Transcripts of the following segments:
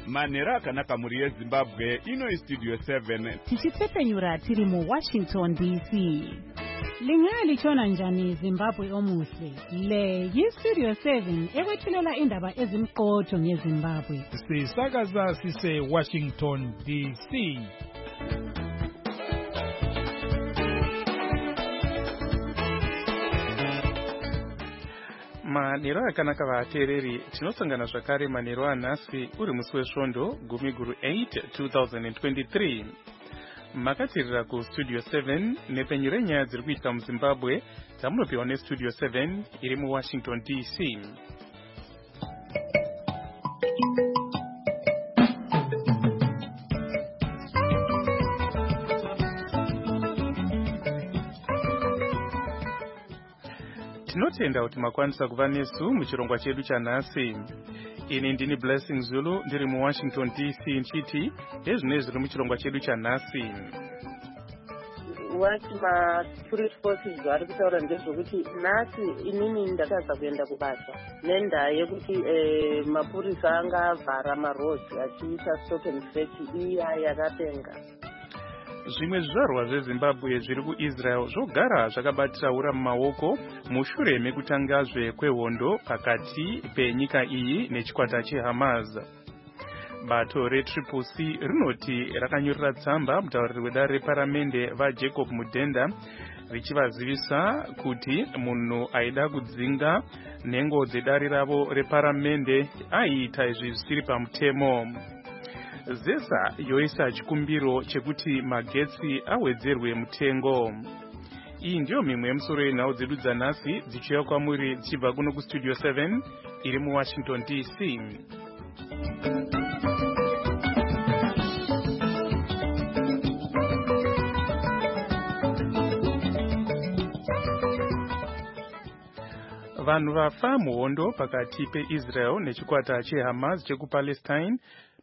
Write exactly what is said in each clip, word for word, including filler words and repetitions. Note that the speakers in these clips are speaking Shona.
manhero akanaka muri yezimbabwe ino istudio seven tichitsepenyura tiri muwashington D C. Lingalitshona njani Zimbabwe omuhle? Le yistudio seven ekwethulela indaba ezimqotho ngeZimbabwe. Sisakaza sise Washington D C. Manhero akanaka vateereri, tinosangana zvakare manhero anhasi uri musi wesvondo gumi guru eight two thousand twenty-three. Makateerera kustudio seven nepenyu renyaya dziri kuitika muZimbabwe dzamunopiwa nestudio seven iri muWashington D C. Tinotenda kuti makwanisa kuva nesu muchirongwa chedu chanhasi. Ini ndini Blessing Zulu ndiri muWashington D C nchiti ezvine zviri muchirongwa chedu chanhasi. What ma security forces vari kutaura ndezvokuti nhasi inini ndakadza kuenda kubasa nenda yekuti eh, mapurisa angavhara maroads achiita stop and search iya yakapenga. Zvimwe zvizvarwa zveZimbabwe zviri kuIsrael zvogara zvakabatiraura mumaoko mushure mekutangazve kwehondo pakati penyika iyi nechikwata cheHamas. Bato reTriple C rinoti rakanyorera tsamba mutauriri wedare reparamende vaJacob Mudenda richivazivisa kuti munhu aida kudzinga nhengo dzedare ravo reparamende aiita izvi zvisiri pamutemo. Zesa yoisa chikumbiro chekuti magetsi awedzerwe mutengo. Iyi ndiyo mimwe yemusoro yenhau dzedu dzanhasi dzichiuya kwamuri dzichibva kuno kustudio seven iri muWashington D C. Vanhu vafa muhondo pakati peIsrael nechikwata cheHamas chekupalestine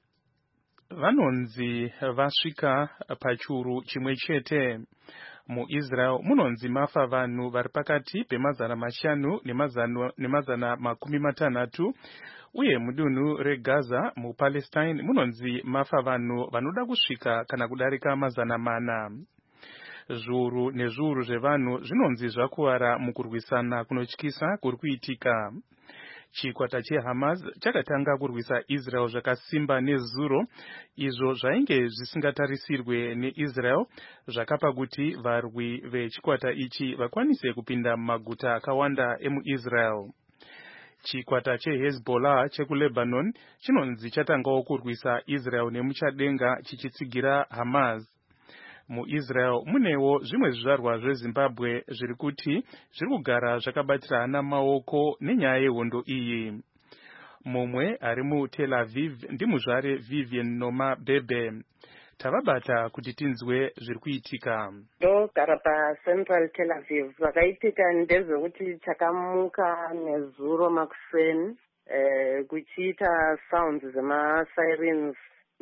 vanonzi vasvika pachiuru chimwe chete. MuIsrael munonzi mafa vanhu vari pakati pemazana mashanu nemazana, nemazana makumi matanhatu, uye mudunhu reGaza muPalestine munonzi mafa vanhu vanoda kusvika kana kudarika mazana mana. Zviuru nezviuru zvevanhu zvinonzi zvakuwara mukurwisana kunotyisa kuri kuitika. Chikwata cheHamas chakatanga kurwisa Israel zvakasimba nezuro, izvo zvainge zvisingatarisirwe neIsrael, zvakapa kuti varwi vechikwata ichi vakwanise kupinda mumaguta akawanda emuIsrael. Chikwata cheHezbollah chekuLebanon chinonzi chatangawo kurwisa Israel nemuchadenga chichitsigira Hamas. MuIsrael munewo zvimwe zvizvarwa zveZimbabwe zviri kuti zviri kugara zvakabatirana maoko nenyaya yehondo iyi. Mumwe ari muTel Aviv ndimuzvare Vivian Noma Bebe. Tavabata kuti tinzwe zviri kuitika. Ndogara paCentral Tel Aviv. Zvakaitika ndezvekuti chakamuka nezuro makuseni eh, kuchiita sounds zema-sirens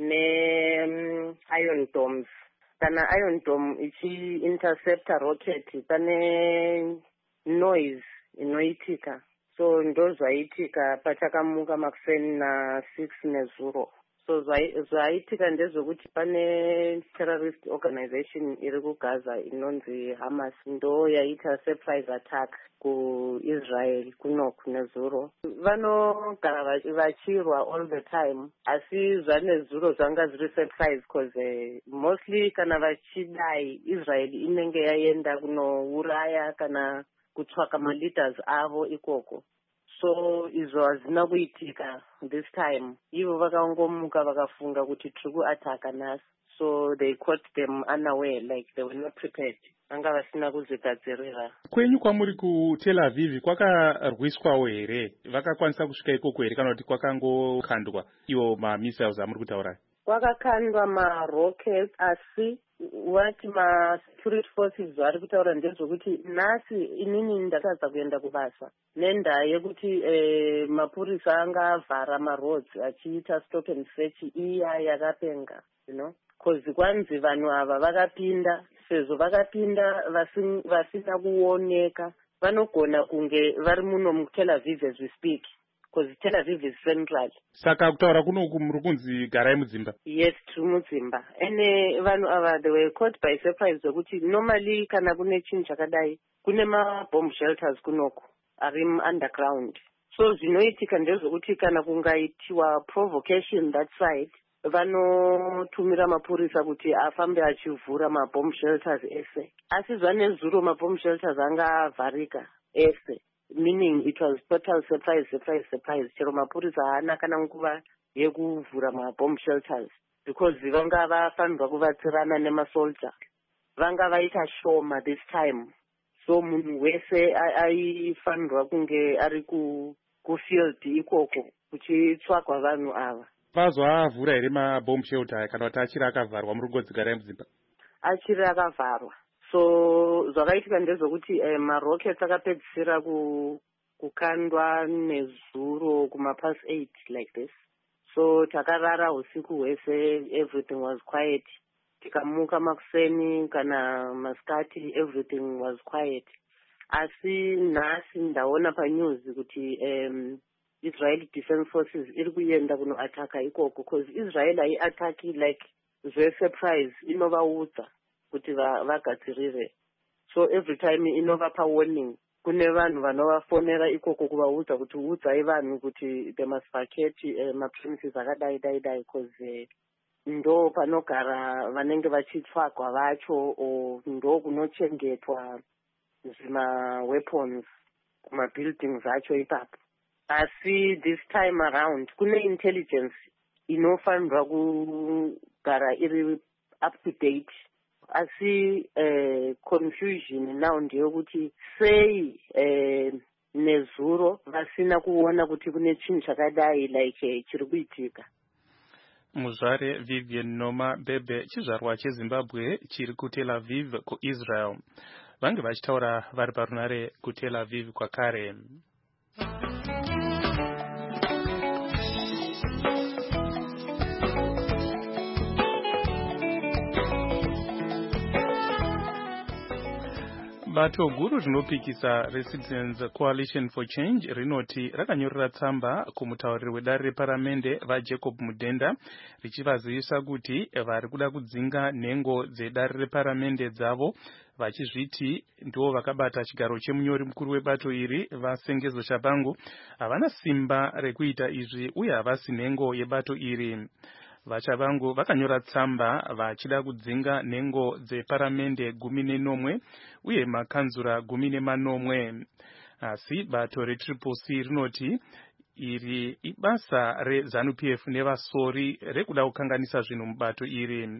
ne-iron domes. Kana Iron Dome ichi interceptor rocket pane noise inoitika, so ndo zvaitika pachakamuka makuseni na six nezuro. So zvaitika ndezvekuti pane terrorist organization iri kuGaza inonzi Hamas ndo yaita surprise attack kuIsrael kunoku nezuro. Vanogara vachirwa all the time, asi zvanezuro zvanga zviri surprise because uh, mostly kana vachidai Israel inenge yaenda kunouraya kana kutsvaka maleaders avo ikoko. So izvo hazina kuitika this time. Ivo vakaongomuka vakafunga kuti tiri kuataka nhasi. So they caught them unaware, like they were not prepared. Vanga vasina kuzvigadzirira. Kwenyu kwamuri kuTel Aviv kwakarwiswawo here? Vakakwanisa kusvika ikoko here kana kuti kwakangokandwa iwo ma-missiles amuri kutaura? Kwakakandwa ma-rockets, asi what ma-security forces vari kutaura ndezvokuti nhasi inini ndakadza kuenda kubasa nenda yekuti eh, mapurisa angavhara maroads achiita stop and search iya yakapenga, you know, because kwanzi vanhu ava vakapinda, sezvo vakapinda vasina kuoneka vanogona kunge vari muno muTel Aviv as we speak, because Tel Aviv is central. Saka kutaura kunoku muri kunzi garai mudzimba? Yes, tiri mudzimba. Ene vanhu ava they were caught by surprise zvokuti normally kana kune chinhu chakadai kune ma-bomb shelters kunoku ari underground. So zvinoitika ndezvokuti kana kungaitiwa provocation that side vanotumira mapurisa kuti afambe achivhura ma-bomb shelters ese. Asi zvanezuro ma-bomb shelters anga avharika ese. Meaning it was total surprise, surprise, surprise. Chero mapurisa haana kana nguva yekuvhura ma-bomb shelters because vanga vafanirwa kuvatsirana nemasoldier. Vanga vaita shoma this time. So munhu wese aifanirwa kunge ari kufield ikoko kuchitsvagwa vanhu ava. Vazovavhura here ma-bomb shelter kana kuti achiri akavharwa muri kungodzi garai mudzimba? Achiri akavharwa. So zvakaitika ndezvokuti eh, marockets akapedzisira kukandwa nezuro kuma-past eight like this. So takarara usiku hwese, everything was quiet. Tikamuka makuseni kana masikati, everything was quiet. Asi nhasi ndaona panews kuti um, Israel Defense Forces iri kuenda kunoataka ikoko because Israel haiataki like zve-surprise, inovaudza kuti vagadzirire. So every time inovapa warning. Kune vanhu vanovafonera ikoko kuvaudza kuti udzai vanhu kuti they must vacate uh, ma-premises akadai dai dai because uh, ndo panogara vanenge vachitsvagwa vacho o ndo kunochengetwa zvima-weapons kuma-buildings acho ipapo. Asi this time around kune intelligence inofanirwa kugara iri up to date. Asi uh, confusion now ndeyekuti sei uh, nezuro vasina kuona kuti kune chinhu chakadai like uh, chiri kuitika. Muzvare Vivian Noma Bebe chizvarwa cheZimbabwe chiri kuTel Aviv kuIsrael vange vachitaura vari parunare kuTel Aviv kwakare. Bato guru rinopikisa reCitizens Coalition for Change rinoti rakanyorera tsamba kumutauriri wedare reparamende vaJacob Mudenda richivazivisa kuti vari kuda kudzinga nhengo dzedare reparamende dzavo vachizviti ndo vakabata chigaro chemunyori mukuru webato iri vaSengezo Shabangu havana simba rekuita izvi uye havasi nhengo yebato iri. VaChabangu vakanyora tsamba vachida kudzinga nhengo dzeparamende gumi nenomwe uye makanzura gumi nemanomwe. Asi bato reTriple C rinoti iri ibasa reZANU P F nevasori rekuda kukanganisa zvinhu mubato iri.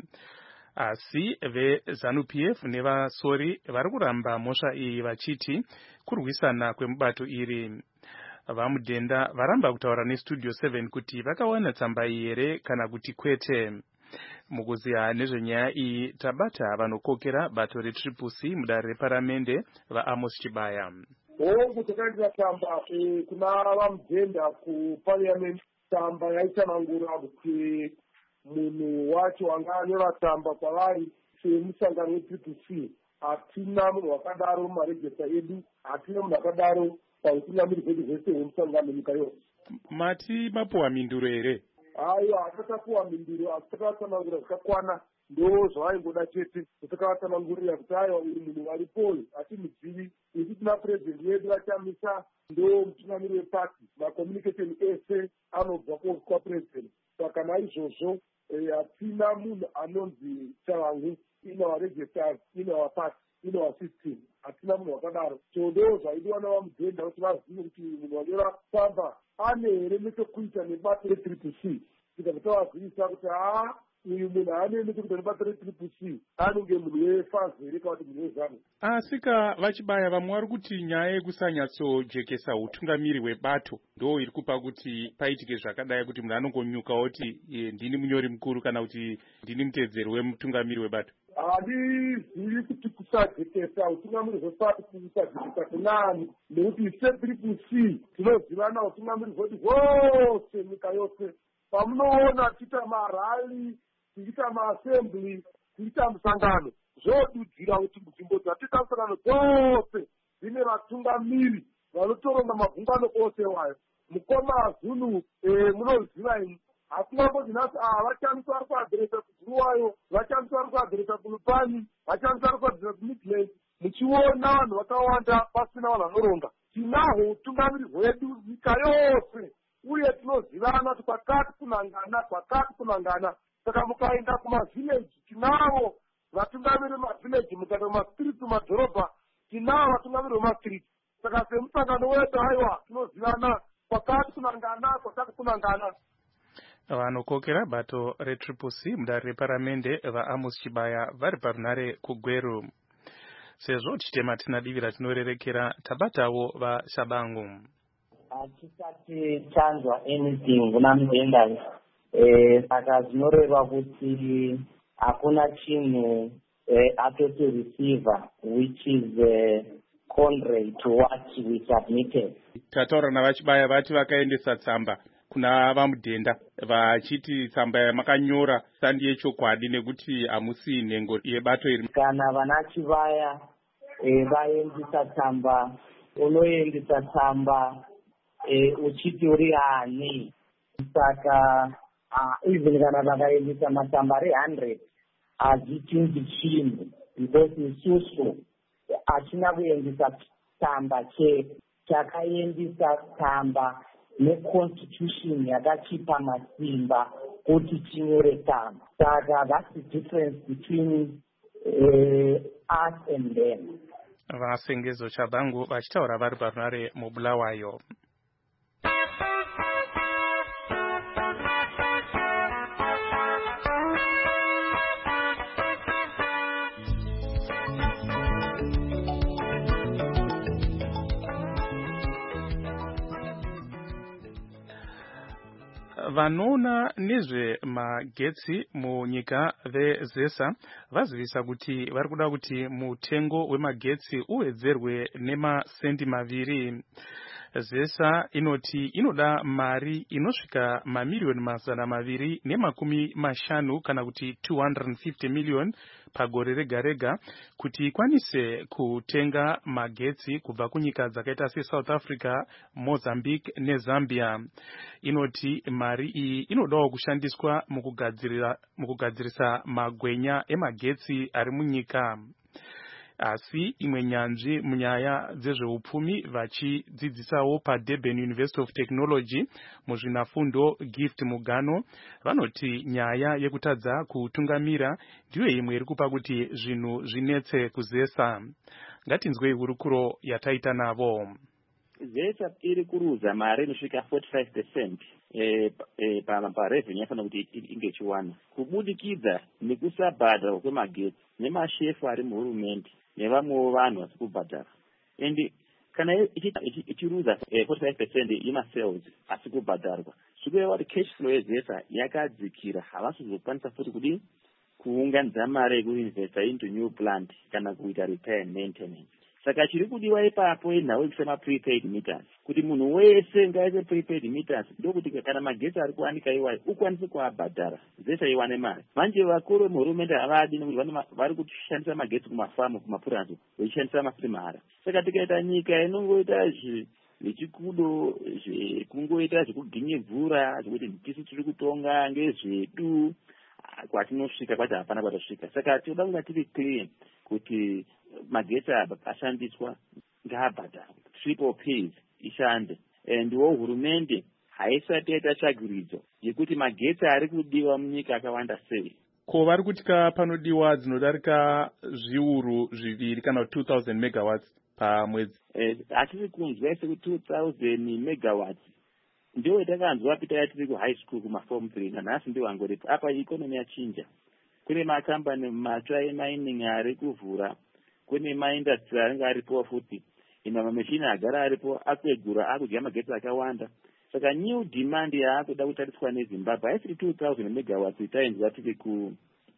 Asi veZANU P F nevasori vari kuramba mhosva iyi vachiti kurwisana kwemubato iri. VaMudenda varamba kutaura neStudio seven kuti vakawana tsamba iyi here kana kuti kwete. Mukuziya nezvenyaya iyi tabata vanokokera bato reTriple C mudare reparamende vaAmos Chibaya. Hongu takaitira tsamba kuna vaMudenda kuparliament, tsamba yaitsanangura kuti munhu wacho anga anyora tsamba kwavari semusangano weTriple C. Hatina munhu wakadaro mumarejesta edu, hatina munhu akadaro pautungamiri hwedu hwese hwemusangano nyika yose. Mati mapuwa minduro here? Aiwa, hatatapuwa minduro, asi takatsanangura zvakakwana ndo zvavaingoda chete. Takavatsanangurira kuti aiwa uri munhu waripoyo hatimuzivi, isu tina president wedu vachamisa ndo mutungamiri wepati, macommunication ese anobva kwapresident. Saka naizvozvo hatina munhu anonzi Chavangu in our registers, in our party, in our system. Hatina munhu wakadaro. So ndo zvaidiwa navaMudenda kuti vazive kuti munhu wanyora tsamba ane here nechekuita nebato reTriple C. Kuita kuti vazivisa kuti haa uyu munhu haane nechekuita nebato reTriple C, anenge munhu wefazi here kana kuti munhu weZANU. Asika vachibaya vamwe vari kuti nyaya yekusanyatsodzvekesa utungamiri hwebato ndo iri kupa kuti paitike zvakadai kuti munhu anongonyuka oti ndini munyori mukuru kana kuti ndini mutedzeri wemutungamiri hwebato. Handizivi kuti kusadzikesa utungamiri hwebato kusadzikesa kunani, nekuti seTriple C tinozivana utungamiri hwedu hwose nyika yose. Pamunoona tiita marali, tiita maassembly, tiita musangano, zvodudzira kuti nzvimbo dzatiita musangano dzose dzine vatungamiri vanotoronga magungano ose wayo mukoma zulu munoziva ini hakuna kuti nhasi vachanisa vari kuadhiresa kuguruwayo vachanisa vari kuadhiresa kulupani vachanisa vari kuadhiresa kumidland muchiona vanhu vakawanda pasina vanhu vanoronga tinahwo utungamiri hwedu nyika yose uye tinozivana kuti kwakati kunangana kwakati kunangana saka mukaenda kumavhileji tinavo vatungamiri vemavhileji mukaenda kumastriti mumadhorobha tinavo vatungamiri vemastriti saka semusangano wedu aiwa tinozivana kwakati kunangana kwakati kunangana. Vanokokera bato retriple C mudare reparamende vaAmos Chibaya vari parunare kuGweru. Sezvo chitema tinadivira tinorerekera tabatawo vaShabangu. Hatisati tanzwa anything kuna muendai saka zvinoreva kuti hakuna chinhu atoti receiver which is uh, contrary to what we submitted. Tataura navachibaya vati vakaendesa tsamba kuna vamudhenda vachiti tsamba yamakanyora sandi yechokwadi nekuti hamusi nhengo yebato iri. Kana vana Chibaya vaendesa tsamba unoendesa tsamba uchiti uri ani saka even kana vakaendesa matsamba ari one hundred hazvichinji chinhu because isusu hatina kuendesa tsamba chete takaendesa tsamba neconstitution yakachipa masimba kuti tinyore tsamba saka that's the difference between uh, us and them. Vasengezo Chabangu vachitaura vari parunare muBulawayo. Vanoona nezvemagetsi munyika veZESA vazivisa kuti vari kuda kuti mutengo wemagetsi uwedzerwe nemasendi maviri. ZESA inoti inoda mari inosvika mamiliyoni mazana maviri nemakumi mashanu kana kuti two hundred fifty million pagore rega rega kuti ikwanise kutenga magetsi kubva kunyika dzakaita seSouth Africa, Mozambique neZambia. Inoti mari iyi inodawo kushandiswa mukugadzirira mukugadzirisa magwenya emagetsi ari munyika. Asi imwe nyanzvi munyaya dzezveupfumi vachidzidzisawo paDurban University of Technology muzvinafundo Gift Mugano vanoti nyaya yekutadza kutungamira ndiyo imwe iri kupa kuti zvinhu zvinetse kuZESA. Ngatinzwei hurukuro yataita navo. ZESA iri kuruza mari inosvika forty-five percent eh, eh, parevenue yafanira kuti inge ichiwana kubudikidza nekusabhadharwa kwemagetsi nemashefu ari muhurumende nevamwewo vanhu vasi kubhadhara. And kana ichiruza forty-five percent yemasales asi kubhadharwa zvikureva kuti cash flow yeZESA yakadzikira, havasi kuzokwanisa futi kudi kuunganidza mari yekuinvesta into new plant kana kuita repair and maintenance. Saka chiri kudiwa ipapo inhau yekusema prepaid meters kuti munhu wese ngaise prepaid meters ndokuti kana magetsi ari kuwanika iwayo ukwanise kuabhadhara ZESA iwane mari. Manje vakuru muhurumende havadi nekuti vari kushandisa magetsi kumafamu kumapurazi vechishandisa masimahara. Saka tikaita nyika inongoita zvechikudo kungoita zvekuginye mvura zvekuti tisu tiri kutonga ngezvedu kwatinosvika kwati hapana kwatasvika. Saka tinoda kunga tiri clear kuti magetsi ashandiswa ngaabhadharwe, triple pays ishande. Ndiwo hurumende haisati yaita tsvagiridzo yekuti magetsi ari kudiwa munyika akawanda sei. Ko vari kutika panodiwa dzinodarika zviuru zviviri kana two thousand megawatts pamwedzi. Hatiri kunzwa sekuti two thousand megawatts ndiyo itakanzwa pita yatiri kuhigh school kumaform three nanhasi ndiwo angoripo. Apa ikonomi yachinja, kune makambani matsva emining ari kuvhura, kune maindustry anenge aripo futi, ina mameshini agara aripo akwegura akudya magetsi akawanda. Saka new demand yaakuda kutariswa neZimbabwe haisiri two thousand megawatts itainzwa tiri ku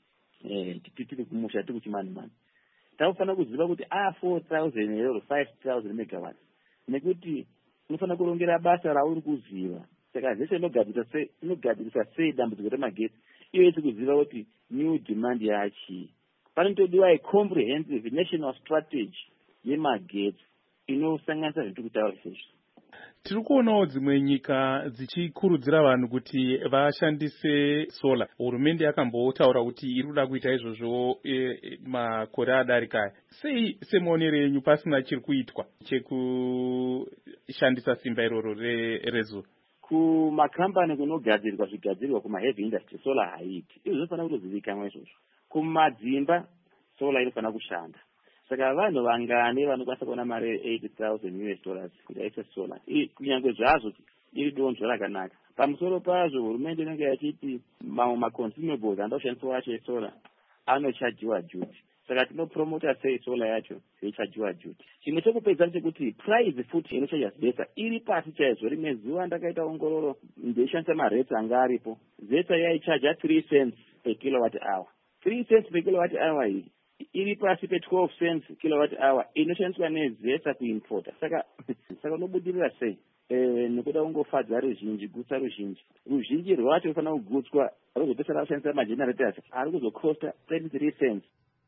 eh tiri kumusha tiri kuchimanimani. Takufanira kuziva kuti a four thousand or five thousand megawatts nekuti unofanira kurongera basa rauri kuziva. Saka zvese inogadzirisa sei inogadzirisa sei dambudziko remagetsi iyo yese kuziva kuti new demand yachi. Panotodiwa a comprehensive national strategy yemagetsi inosanganisa zviri kutaura izvozvo. Tiri kuonawo dzimwe nyika dzichikurudzira vanhu kuti vashandise sola. Hurumende yakambotaura kuti iri kuda kuita izvozvo e, makore adarika. Sei semaonero enyu pasina chiri kuitwa chekushandisa simba iroro rezuva? Kumakambani kunogadzirwa zvigadzirwa kumaheavy industry sola haiti. Izvo zvinofana kutozivikanwa izvozvo. Kumadzimba sola inofana kushanda. Saka vanhu vangane vanokwanisa kuona mari eighty thousand U S dollars kuti aise sola. Kunyange zvazvo iri donzvo rakanaka. Pamusoro pazvo hurumende inenge yachiti mamwe maconsumables andoshandiswa acho esola anochajiwa duty. Saka tinopromota sei sola yacho yeichajiwa duty. Chimwe chekupedza chekuti price futi inochaja zeta iri pasi chaizvo. Rimwe zuva ndakaita ongororo ndeishandisa marate anga aripo. Zeta yaichaja three cents per kilowatt hour. three cents per kilowatt hour iyi iri pasi pe twelve cents kilowatt hour inoshandiswa nezeta kuimporta. Saka saka unobudirira sei? Eh, nekuda kungofadza ruzhinji, gutsa ruzhinji. Ruzhinji rwacho rufana kugutswa ruzopesera kushandisa magenerators ari kuzokosta thirty-three cents.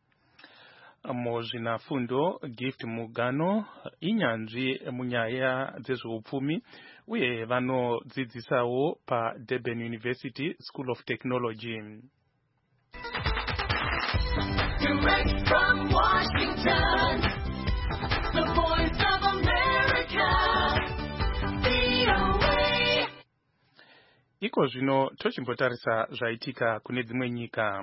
Muzvinafundo Gift Mugano inyanzvi munyaya dzezveupfumi uye vanodzidzisawo paDurban University School of Technology. Direct from Washington, the voice of America, V O A. Iko zvino tochimbotarisa zvaitika kune dzimwe nyika.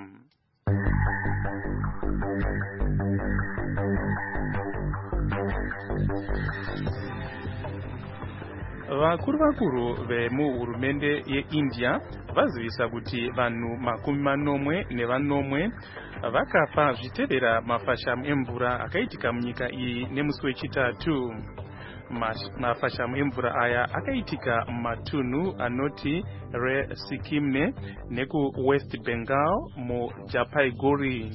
Vakuru vakuru vemuhurumende yeIndia vazivisa kuti vanhu makumi manomwe nevanomwe vakafa zvitevera mafashamu emvura akaitika munyika iyi nemusi wechitatu. Mafashamu emvura aya akaitika mumatunhu anoti Re Sikimne neku West Bengal muJalpaiguri.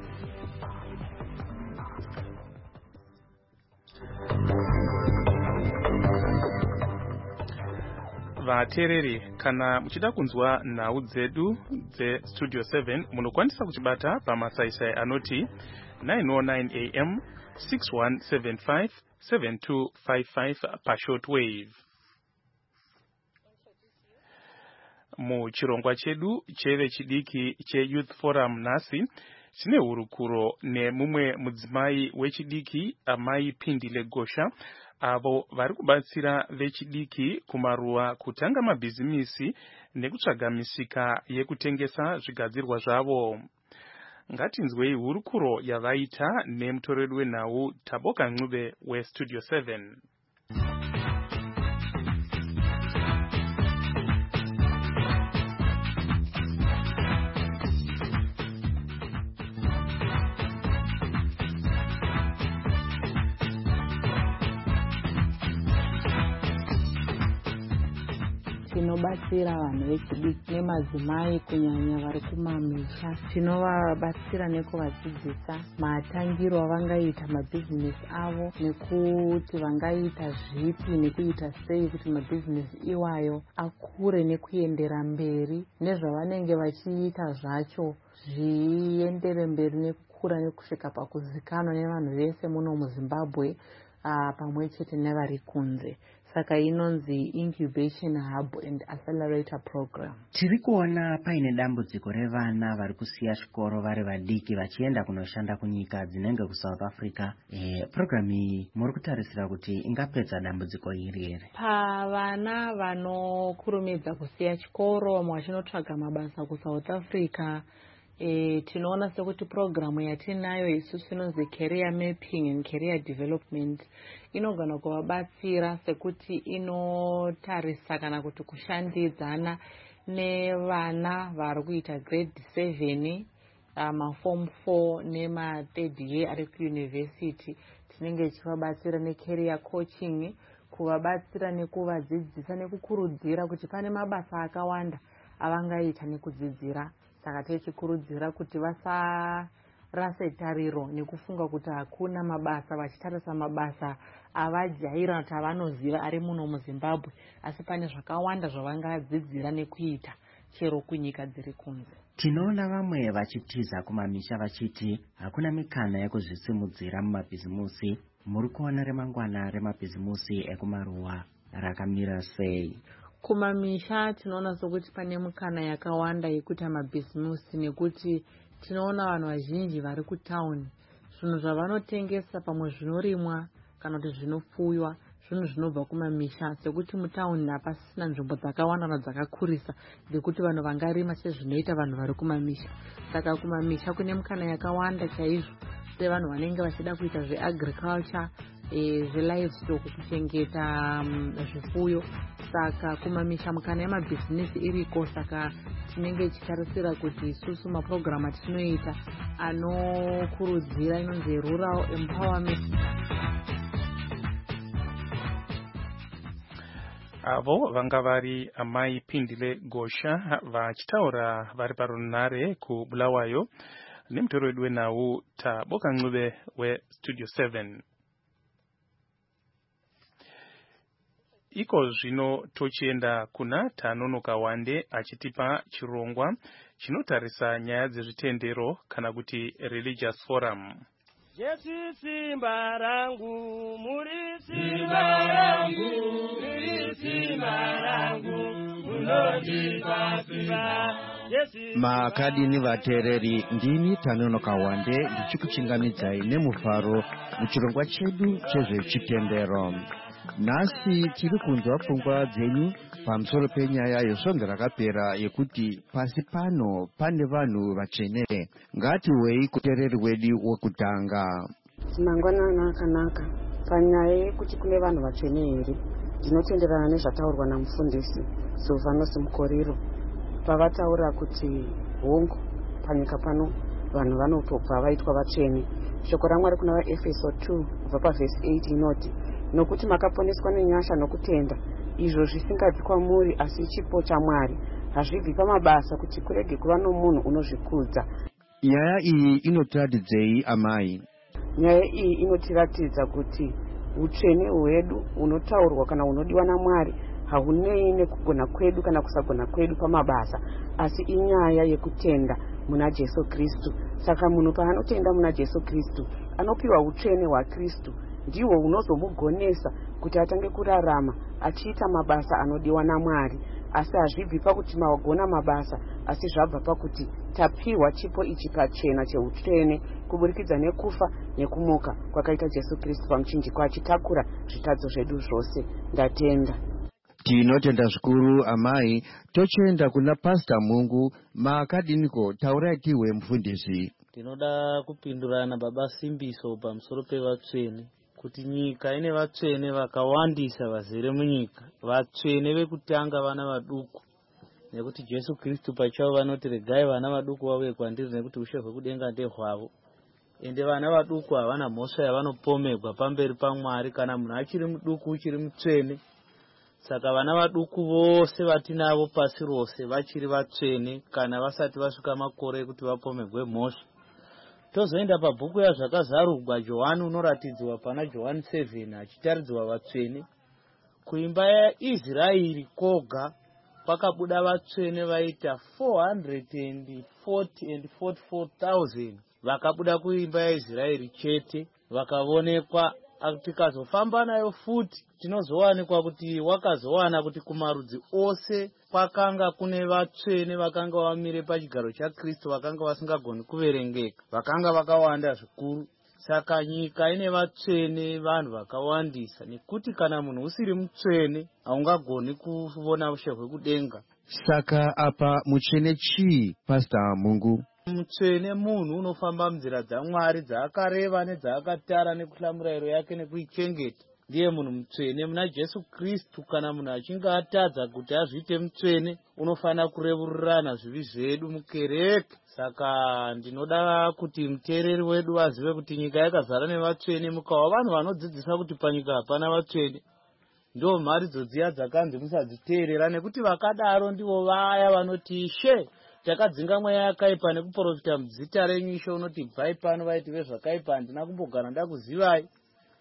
Vatereri, kana muchida kunzwa nhau dzedu dze Studio seven munokwanisa kuchibata pamasaisai anoti nine oh nine A M, six one seven five, seven two five five pa shortwave. Muchirongwa chedu cheve chidiki che Youth Forum nasi tine hurukuro nemumwe mudzimai wechidiki Amai Pindile Gosha avo vari kubatsira vechidiki kumaruwa kutanga mabhizimisi nekutsvaga misika yekutengesa zvigadzirwa zvavo. Ngatinzwei hurukuro yavaita nemutoreri wenhau Taboka Ncube weStudio seven. Tinobatsira vanhu vechidiki nemadzimai kunyanya vari kumamisha. Tinovabatsira nekuvadzidzisa matangiro avangaita mabhizinesi avo nekuti vangaita zvipi nekuita sei kuti mabhizinesi iwayo akure nekuendera mberi nezvavanenge vachiita zvacho zviendere mberi nekukura nekusvika pakuzikanwa nevanhu vese muno muZimbabwe pamwe chete nevari kunze. Saka inonzi Incubation Hub and Accelerator Program. Tiri kuona paine dambudziko revana vari kusiya chikoro vari vadiki vachienda kunoshanda kunyika dzinenge kuSouth Africa. E, program iyi muri kutarisira kuti ingapedza dambudziko iri here? Pavana vanokurumidza kusiya chikoro vamwe vachinotsvaga mabasa kuSouth Africa, E, tinoona sekuti programu yatinayo isusu inonzi career mapping and career development inogona kuvabatsira sekuti inotarisa kana kuti kushandidzana nevana vari kuita grade seven, ma form four nema third year ari kuuniversity. Tinenge tichivabatsira necareer coaching, kuvabatsira nekuvadzidzisa nekukurudzira kuti pane mabasa akawanda avangaita nekudzidzira. Saka tichikurudzira kuti vasarase tariro nekufunga kuti hakuna mabasa vachitarisa mabasa avajaira kuti avanoziva ari muno muZimbabwe, asi pane zvakawanda zvavangadzidzira nekuita chero kunyika dziri kunze. Tinoona vamwe vachitiza kumamisha vachiti hakuna mikana yekuzvisimudzira mumabhizimusi muri kuona remangwana remabhizimusi ekumaruwa rakamira sei? Kumamisha tinoona sokuti pane mukana yakawanda yekuti mabhizimusi, nekuti tinoona vanhu vazhinji vari kutauni zvinhu zvavanotengesa pamwe zvinorimwa kana kuti zvinofuywa zvinhu zvinobva kumamisha, sekuti mutauni hapasina nzvimbo dzakawanda dzakakurisa dzekuti vanhu vangarima sezvinoita vanhu vari kumamisha. Saka kumamisha kune mukana yakawanda chaizvo sevanhu vanenge vachida kuita zveagriculture, e, zvelivestock, kuchengeta um, zvifuyo. Saka kumamisha mukana yemabhizinesi iriko. Saka tinenge tichitarisira kuti isusu maprogramu atinoita anokurudzira inonzi rural empowerment. Avo vanga vari Amai Pindile Gosha vachitaura vari parunare kuBulawayo nemutoro wedu wenawu Taboka Ncube weStudio seven. Iko zvino tochienda kuna Tanonoka Wande achitipa chirongwa chinotarisa nyaya dzezvitendero kana kuti religious forum. Jesu simba rangu, muri simba rangu, muri simba rangu, munondipa simba. Maakadini vateereri, ndini Tanonoka Wande ndichikuchingamidzai nemufaro muchirongwa chedu chezvechitendero. Nhasi tiri kunzwa pfungwa dzenyu pamusoro penyaya yesvondo rakapera yekuti pasi pano pane vanhu vatsvene. Ngatiwei kuteereri wedu wekutanga. Mangwanani akanaka. Panyaya yekuti kune vanhu vatsvene here, ndinotenderana nezvataurwa namufundisi Silvanus Mukoriro pavataura kuti hongu panyika pano vanhu vanotobva vaitwa vatsvene. Shoko raMwari kuna vaEfeso two kubva pavhesi eight inoti, nokuti makaponeswa nenyasha nokutenda, izvo zvisingabvi kwamuri asi chipo chaMwari, hazvibvi pamabasa kuti kurege kuva nomunhu unozvikudza. Nyaya iyi inotiratidzei amai? Nyaya iyi inotiratidza kuti utsvene hwedu unotaurwa kana unodiwa naMwari hahunei nekugona kwedu kana kusagona kwedu pamabasa, asi inyaya yekutenda muna Jesu Kristu. Saka munhu paanotenda muna Jesu Kristu anopiwa utsvene hwaKristu, ndihwo hunozomugonesa kuti atange kurarama achiita mabasa anodiwa naMwari. Asi hazvibvi pakuti magona mabasa, asi zvabva pakuti tapiwa chipo ichi pachena cheutsvene kuburikidza nekufa nekumuka kwakaita Jesu Kristu pamuchinjikwa, achitakura zvitadzo zvedu zvose. Ndatenda. Tinotenda zvikuru amai. Tochienda kuna Pastor Mungu. Maakadiniko, taurai tiwe mufundisi. Tinoda kupindurana baba Simbiso pamusoro pevatsvene, kuti nyika ine vatsvene vakawandisa vazere munyika. Vatsvene vekutanga vana vaduku, nekuti Jesu Kristu pachavo vanoti regai vana vaduku vauye kwandiri nekuti ushe hwekudenga ndehwavo. Ende vana vaduku havana mhosva yavanopomegwa pamberi paMwari kana munhu achiri muduku uchiri mutsvene. Saka vana vaduku vose vatinavo pasi rose vachiri vatsvene kana vasati vasvika makore ekuti vapomegwe mhosva. Tozoenda pabhuku yazvakazarurwa Johani unoratidzwa pana Johani seven achitaridzwa vatsvene. Kuimba yaIsraeri koga kwakabuda vatsvene vaita four hundred forty and forty-four thousand vakabuda kuimba yaIsraeri chete vakaonekwa. Tikazofamba nayo futi tinozowanikwa kuti wakazowana kuti kumarudzi ose kwakanga kune vatsvene vakanga vamire pachigaro chaKristu vakanga vasingagoni kuverengeka, vakanga vakawanda zvikuru. Saka nyika ine vatsvene vanhu vakawandisa, nekuti kana munhu usiri mutsvene haungagoni kuona ushe hwekudenga. Saka apa mutsvene chii, Pastor Mungu? Mutsvene munhu unofamba munzira dzaMwari dzaakareva nedzaakatara nekuhlamurayiro yake nekuichengeta. Ndiye munhu mutsvene muna Jesu Kristu. Kana munhu achinge atadza kuti azviite mutsvene unofanira kurevurirana zvivi zvedu mukereke. Saka ndinoda kuti muteereri wedu azive kuti nyika yakazara nevatsvene. Mukawa vanhu vanodzidzisa kuti panyika hapana vatsvene, ndo mharidzo dziya dzakanzi musadziteerera, nekuti vakadaro ndivo vaya vanoti ishe takadzinga mweya yakaipa nekuprofita muzita renyu. Ishe unoti bvai pano vaitive zvakaipa, handina kumbogara ndakuzivai.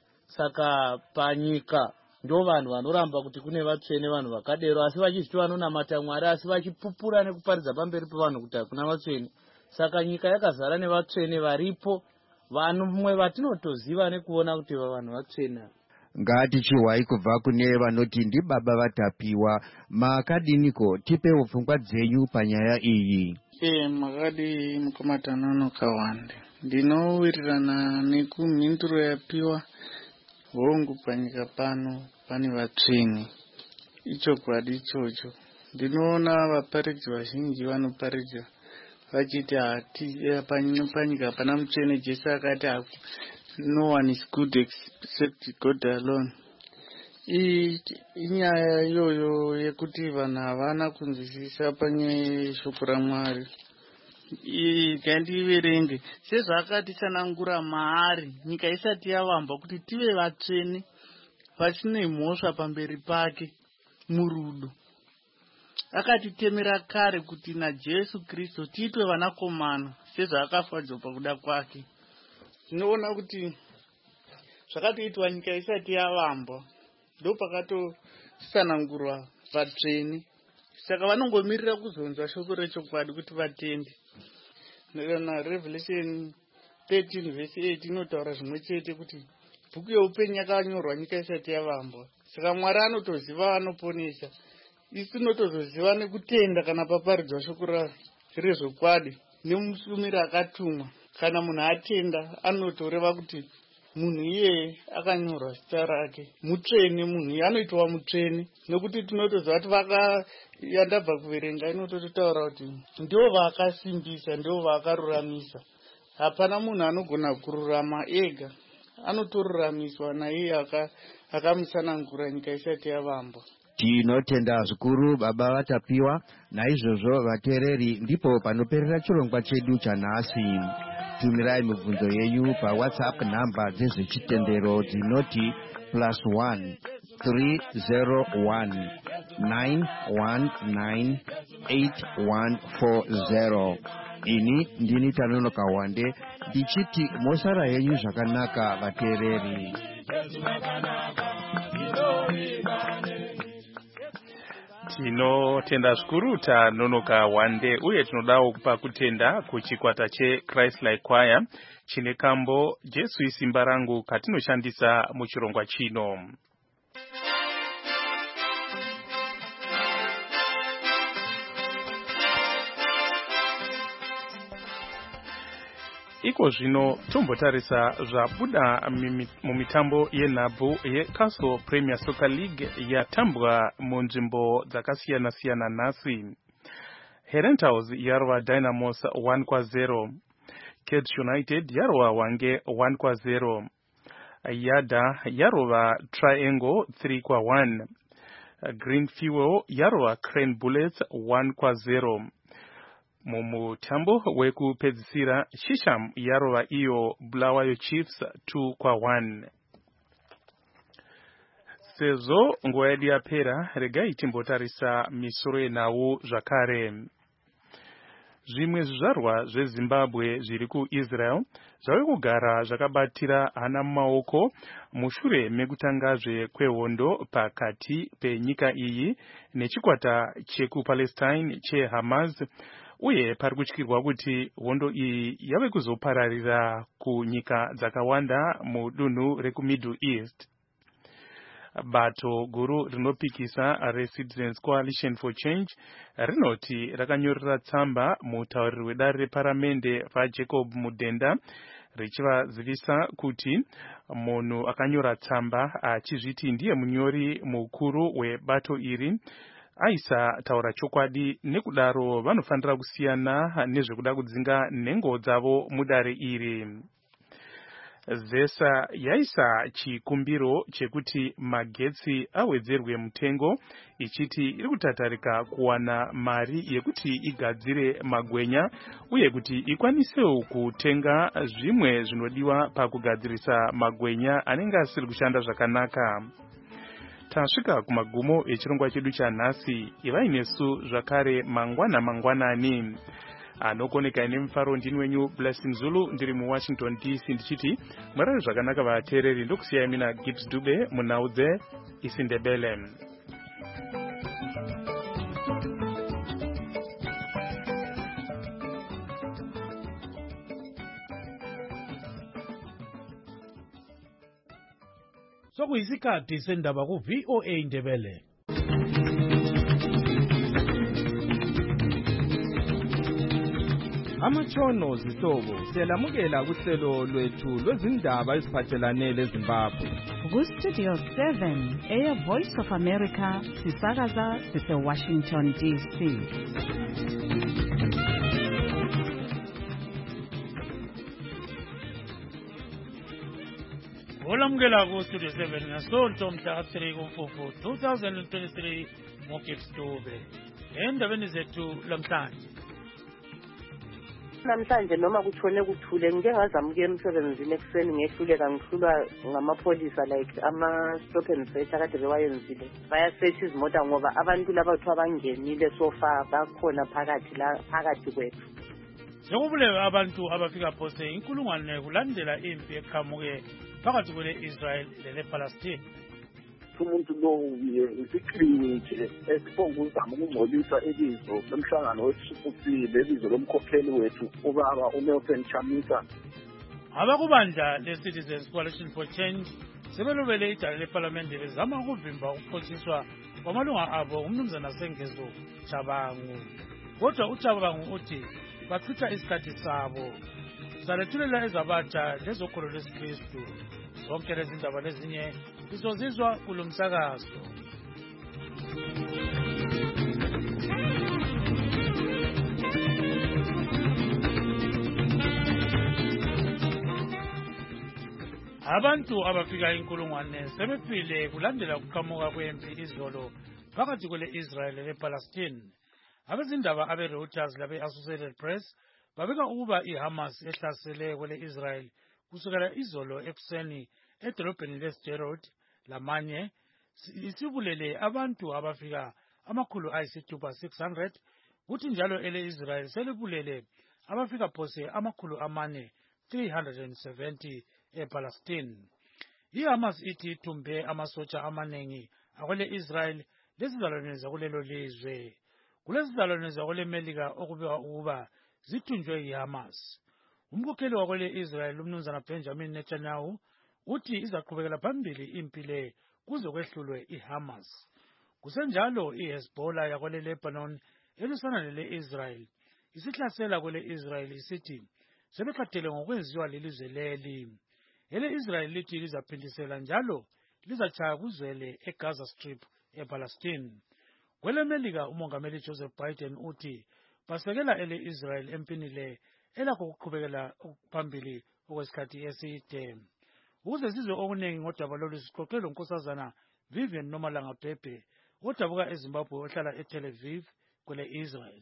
Saka panyika ndo vanhu vanoramba kuti kune vatsvene vanhu vakadero, asi vachiziti vanonamata Mwari asi vachipupura nekuparidza pamberi pevanhu kuti hakuna vatsvene. Saka nyika yakazara nevatsvene varipo vanhu mumwe vatinotoziva nekuona kuti vanhu vatsvena. ngatichiwai kubva kune vanoti ndibaba vatapiwa, makadiniko? Tipewo pfungwa dzenyu panyaya iyi. E, makadi mukomatana kawande ndinowirirana nekumhinduro yapiwa hongu panyika pano pane vatsveni. Ichokwadi ichocho. Ndinoona vaparidzi vazhinji vanoparidza vachiti hati panyika pana mutsvene. Jesu akati no one is good except God alone. Inyaya iyoyo yekuti vanhu havana kunzwisisa panyaya shoko raMwari. Gandiverenge sezvaakatisanangura maari nyika isati yavambwa kuti tive vatsvene vasine mhosva pamberi pake murudo. Akatitemera kare kuti naJesu Kristu tiitwe vanakomana sezvaakafadzwa pakuda kwake. Tinoona kuti zvakatoitwa nyika isati yavambwa ndo pakatosanangurwa vatsvene. Saka vanongomirira kuzonzwa shoko rechokwadi kuti vatende. Na Revelation thirteen verse eight inotaura zvimwe chete kuti bhuku yeupenyu yakanyorwa nyika isati yavambwa. Saka Mwari anotoziva vanoponesa. Isi tinotozoziva nekutenda kana paparidzwa shoko rezvokwadi nemusumiri akatumwa. Kana munhu atenda anotoreva kuti munhu iye akanyorwa zita rake mutsvene, munhu iye anoitwa mutsvene. Nokuti tinotoziva kuti vaka yandabva kuverenga inototaura kuti ndivo vakasimbisa, ndivo vakaruramisa. Hapana munhu anogona kururama ega, anotoruramiswa naiye akamusanangura nyika isati yavambwa. Tinotenda zvikuru baba vatapiwa. Naizvozvo vateereri, ndipo panoperera chirongwa chedu chanhasi. Tumirai mibvunzo yenyu paWhatsApp namba dzezvechitendero dzinoti plus one three zero one nine one nine eight one four zero. Ini ndini Tanonoka Wande ndichiti mosara yenyu zvakanaka vateereri. Tinotenda zvikuru Tanonoka Wande, uye tinodawo kupa kutenda kuchikwata cheChrist Like Choir chine kambo Jesu isimba rangu katinoshandisa muchirongwa chino. Iko zvino tombotarisa zvabuda mumitambo yenhabvu yeCastle Premier Soccer League yatambwa munzvimbo dzakasiyana siyana nhasi. Herentals yarwa Dynamos one kwa zero. Kids United yarwa Wange one kwa zero. Yada yarwa Triangle three kwa one. Green Fuel yarwa Crane Bullets one kwa zero. Mumutambo wekupedzisira Shisham yarova iyo Bulawayo Chiefs two kwa one. Sezo nguva yedu yapera, regai timbotarisa misoro yenhau zvakare. Zvimwe zvizvarwa zveZimbabwe zviri kuIsrael zvave kugara zvakabatira hana mumaoko mushure mekutangazve kwehondo pakati penyika iyi nechikwata chekuPalestine cheHamas. Uye pari kutyirwa kuti hondo iyi yave kuzopararira kunyika dzakawanda mudunhu rekuMiddle East. Bato guru rinopikisa reCitizens Coalition for Change rinoti rakanyorera tsamba mutauriri wedare reparamende vaJacob Mudenda richivazivisa kuti munhu akanyora tsamba achizviti ndiye munyori mukuru webato iri aisa taura chokwadi, nekudaro vanofanira kusiyana nezvekuda kudzinga nhengo dzavo mudare iri. Zesa yaisa chikumbiro chekuti magetsi awedzerwe mutengo, ichiti iri kutatarika kuwana mari yekuti igadzire magwenya uye kuti ikwanisewo kutenga zvimwe zvinodiwa pakugadzirisa magwenya anenge asiri kushanda zvakanaka. Tasvika kumagumo echirongwa chedu chanhasi. Ivai nesu zvakare mangwana mangwanani. Anokoneka nemufaro ndini wenyu Blessing Zulu, ndiri muWashington D C ndichiti mwarari zvakanaka vateereri, ndokusiyai mina Gibbs Dube munhau dzeIsindebele. sokuyisikhathi sendaba ku-V O A Ndebele. Amatshono zihlobo siyalamukela kuhlelo lwethu lwezindaba eziphathelane leZimbabwe. Ku-Studio seven eye-Voice of America sisakaza sise-Washington D C. olamukela ku-Studio seven ngasonto mhla ka-three kuMfumfu two thousand twenty-three ngoGibbs Dube. Endabeni zethu lamhlanje namhlanje noma kutshone kuthule ngike ngazamuke emsebenzini ekuseni ngehluleka ngihlulwa ngamapholisa like ama-stop and search akade bewayenzile bayasearch izimota ngoba abantu laba kuthiwa bangenile sofa bakhona phakathi la phakathi kwethu. sekubulewe abantu abafika phose inkulungwane kulandela impi eqhamuke phakathi kwele-Israel lele-Palestine. umuntu lo isiqhingi nje esifuna ukuzama ukungcolisa ibizo lomhlangano wesifupile ibizo lomkhokheli wethu ubaba uNelson Chamisa. Abakubandla le-Citizens Coalition for Change sebelobele idala lephalamende bezama ukuvimba ukuphotshiswa kwamalunga abo umnumzana Sengezo Chabangu. Kodwa uChabangu uthi bachitha isikhathi sabo salethulela ezabatsha lezokholo lwesikristu. Zonke lezi ndaba lezinye sizozizwa kulo msakazo. Abantu abafika inkulungwane sebefile kulandela ukuqhamuka kwempi izolo phakathi kwele-Israel le-Palestine. Abezindaba abe-Reuters labe-Associated Press babeka ukuba iHamas ehlasele kwele-Israel kusukela izolo ekuseni edolobheni leSderot lamanye isibulele abantu abafika amakhulu ayisithupha six hundred kuthi njalo ele-Israel selibulele abafika phose amakhulu amane three hundred seventy ePalestine. iHamas ithi ithumbe amasotsha amanengi akwele-Israel lezizalwane zakulelo lizwe. Kulezizalwane zakwele-Melika okubika ukuba zithunjwe iHamas. Umkhokheli wakwele-Israel umnumzana Benjamin Netanyahu uthi izaqhubekela phambili impi le kuze kwehlulwe iHamas. Kusenjalo iHezbollah yakwele-Lebanon elisana lele-Israel isihlasela kwele-Israel isithi sebekhathele ngokwenziwa lelizwe leli. Ele-Israel lithi lizaphindisela njalo lizachaya kuzwele eGaza Strip ePalestine. Kwele-Melika umongameli Joseph Biden uthi basekela ele-Israel empini le elakho ukuqhubekela phambili okwesikhathi eside. Ukuze sizwe okuningi ngodaba lolu sixoxe lonkosazana Vivian Nomalanga Bhebhe odabuka eZimbabwe ohlala eTel Aviv kwele-Israel.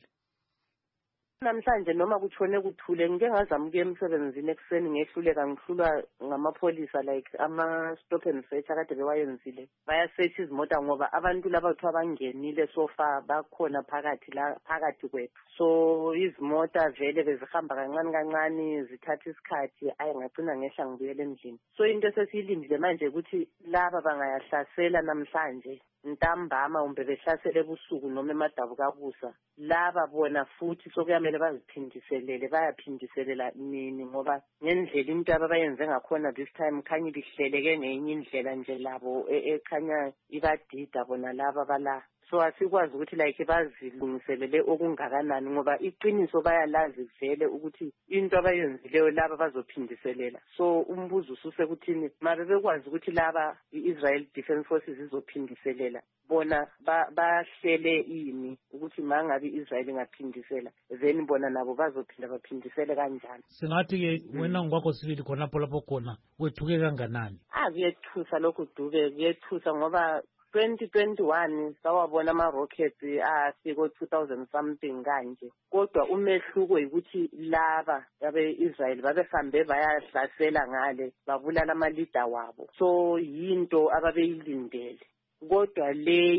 Namhlanje noma kutshone kuthule ngike ngazamuke emsebenzini ekuseni ngehluleka ngihlulwa ngamapholisa like ama-stop and search akade bewayenzile bayasearch izimota ngoba abantu laba kuthiwa bangenile sofa bakhona phakathi la phakathi kwethu. So izimota vele bezihamba kancane kancane zithatha isikhathi ayi ngagcina ngehla ngibuyela endlini. So into esesiyilindile manje ukuthi laba bangayahlasela namhlanje ntambama umbe behlasele ebusuku noma emadabukabusa laba bona futhi sokuyamele baziphindiselele bayaphindiselela nini ngoba ngendlela into ababayenze ngakhona this time khanya ibihleleke ngenye indlela nje labo ekhanya ibadida bona laba bala. So asikwazi ukuthi like bazilungiselele okungakanani ngoba iqiniso bayalazi vele ukuthi into abayenzileyo laba bazophindiselela. So umbuzo ususekuthini mabe bekwazi ukuthi laba iIsrael Defense Forces izophindiselela bona bahlele ini ukuthi mangabe iIsrael ingaphindisela then bona nabo bazophinda baphindisele kanjani. Singathi ke wena ngokwakho sibili khona lapho khona wethuke kanganani? Ah kuyethusa lokhu Dube kuyethusa ngoba twenty twenty-one sawabona ama-rockets afika two thousand something kanje kodwa umehluko ukuthi laba abe-Israel babehambe bayahlasela ngale babulala ama-leader wabo. So yinto ababeyilindele kodwa leyi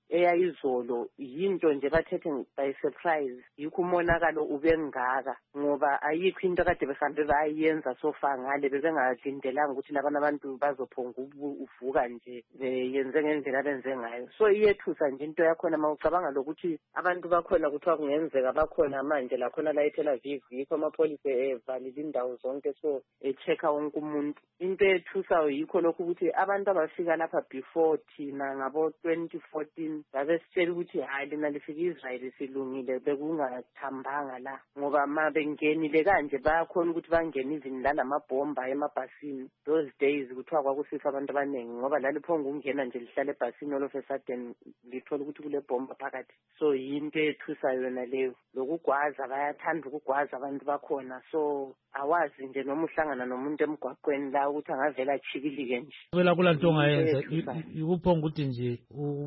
eyayizolo yinto nje bathethe by surprise yikho umonakalo ubengaka ngoba ayikho into kade behambe bayenza sofa ngale bebengalindelanga ukuthi labana abantu bazophonga uvuka nje beyenze ngendlela benze ngayo. So iyethusa nje into yakhona mawucabanga lokuthi abantu bakhona kuthiwa kungenzeka bakhona manje lakhona la eTel Aviv yikho amapholisa evalile indawo zonke so e-check-a wonke umuntu. Into ethusayo yikho lokhu ukuthi abantu abafika lapha before thina ngabo twenty fourteen babe sitshela ukuthi hayi lina lifika Israel silungile bekungathambanga la ngoba ma bengenile kanje bayakhona ukuthi bangene even lalamabhomba emabhasini. Those days kuthiwa kwakusifa abantu abaningi ngoba laliphonga ukungena nje lihlale ebhasini all of a sudden lithola ukuthi kule bhomba phakathi. So yinto ethusayo yona leyo lokugwaza bayathanda ukugwaza abantu bakhona so awazi nje noma uhlangana nomuntu emgwaqweni la ukuthi angavela achikilike nje. Wela kula nto ongayenza ikuphonga ukuthi nje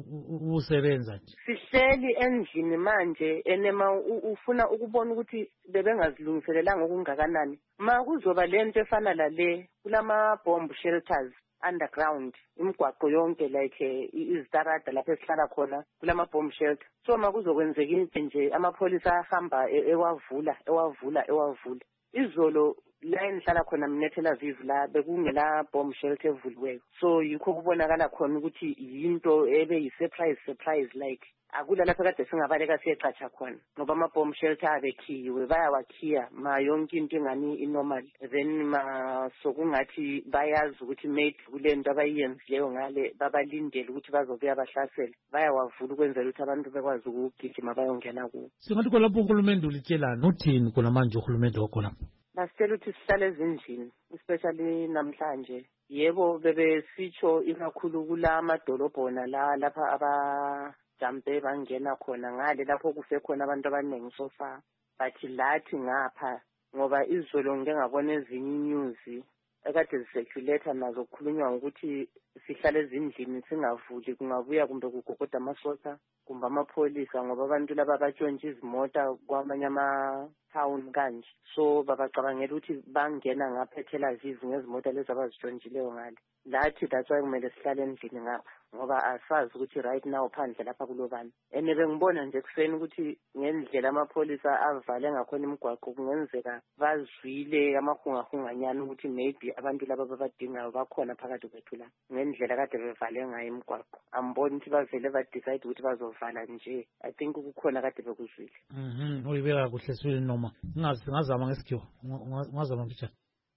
usebenza nje. Sihleli endlini manje enema ufuna ukubona ukuthi bebengazilungiselelanga okungakanani. Ma kuzoba lento efana la le kulama bomb shelters underground imigwaqo yonke like izitarada lapho esihlala khona kulama bomb shelter. So ma kuzokwenzeka into nje amapholisa ahamba ewavula ewavula ewavula. Izolo la enhlala khona mina eTel Aviv la bekungela bomb shelter evuliweyo. So yikho kubonakala khona ukuthi yinto ebe yi-surprise surprise like akula lapha kade singabaleka siyecatsha khona ngoba ama-bomb shelter abekhiwe bayawakhiya ma yonke into ingani inormal then ma sokungathi bayazi ukuthi maybe kule nto abayenzileyo ngale babalindele ukuthi bazobuya bahlasele bayawavula ukwenzela ukuthi abantu bekwazi ukugijima bayongena kuwo. Singathi kolapho uhulumende ulitshelani uthini khona manje uhulumende wakhona? Basitshela ukuthi sihlale ezindlini especially namhlanje. Yebo bebesitsho ikakhulu kula amadolobhona la lapha aba jambe bangena khona ngale lapho kufe khona abantu abaningi sofa bathi lathi ngapha ngoba izolo ngeke ngabona ezinye inews ekade ziseculator nazo kukhulunywa ukuthi sihlale ezindlini singavuli kungabuya kumbe kugogoda amasota kumbe amapholisa ngoba abantu laba batshontsha izimota kwamanye ama town kanje so babacabangela ukuthi bangena ngapha eTel Aviv ngezimota lezi abazitshontshileyo ngale lathi that's why kumele sihlale endlini ngapha ngoba asazi ukuthi right now phandle lapha kulobani. Ene bengibona nje kuseni ukuthi ngendlela amapholisa avale ngakhona imigwaqo kungenzeka bazwile amahungahunganyana ukuthi maybe abantu laba babadingayo bakhona phakathi kwethu la ngendlela kade bevale ngayo imigwaqo. Amboni ukuthi bavele badecide ukuthi bazovala nje. I think kukhona kade bekuzwile. Mhm uyibeka kuhle sibili noma ngazi ngazama ngesikhiwa ngazama mfitshane.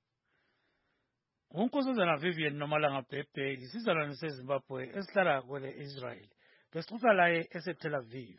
Unkosazana Vivian Nomalanga Pepe isizalwane seZimbabwe esihlala kwele Israel besixoxa laye eseTel Aviv.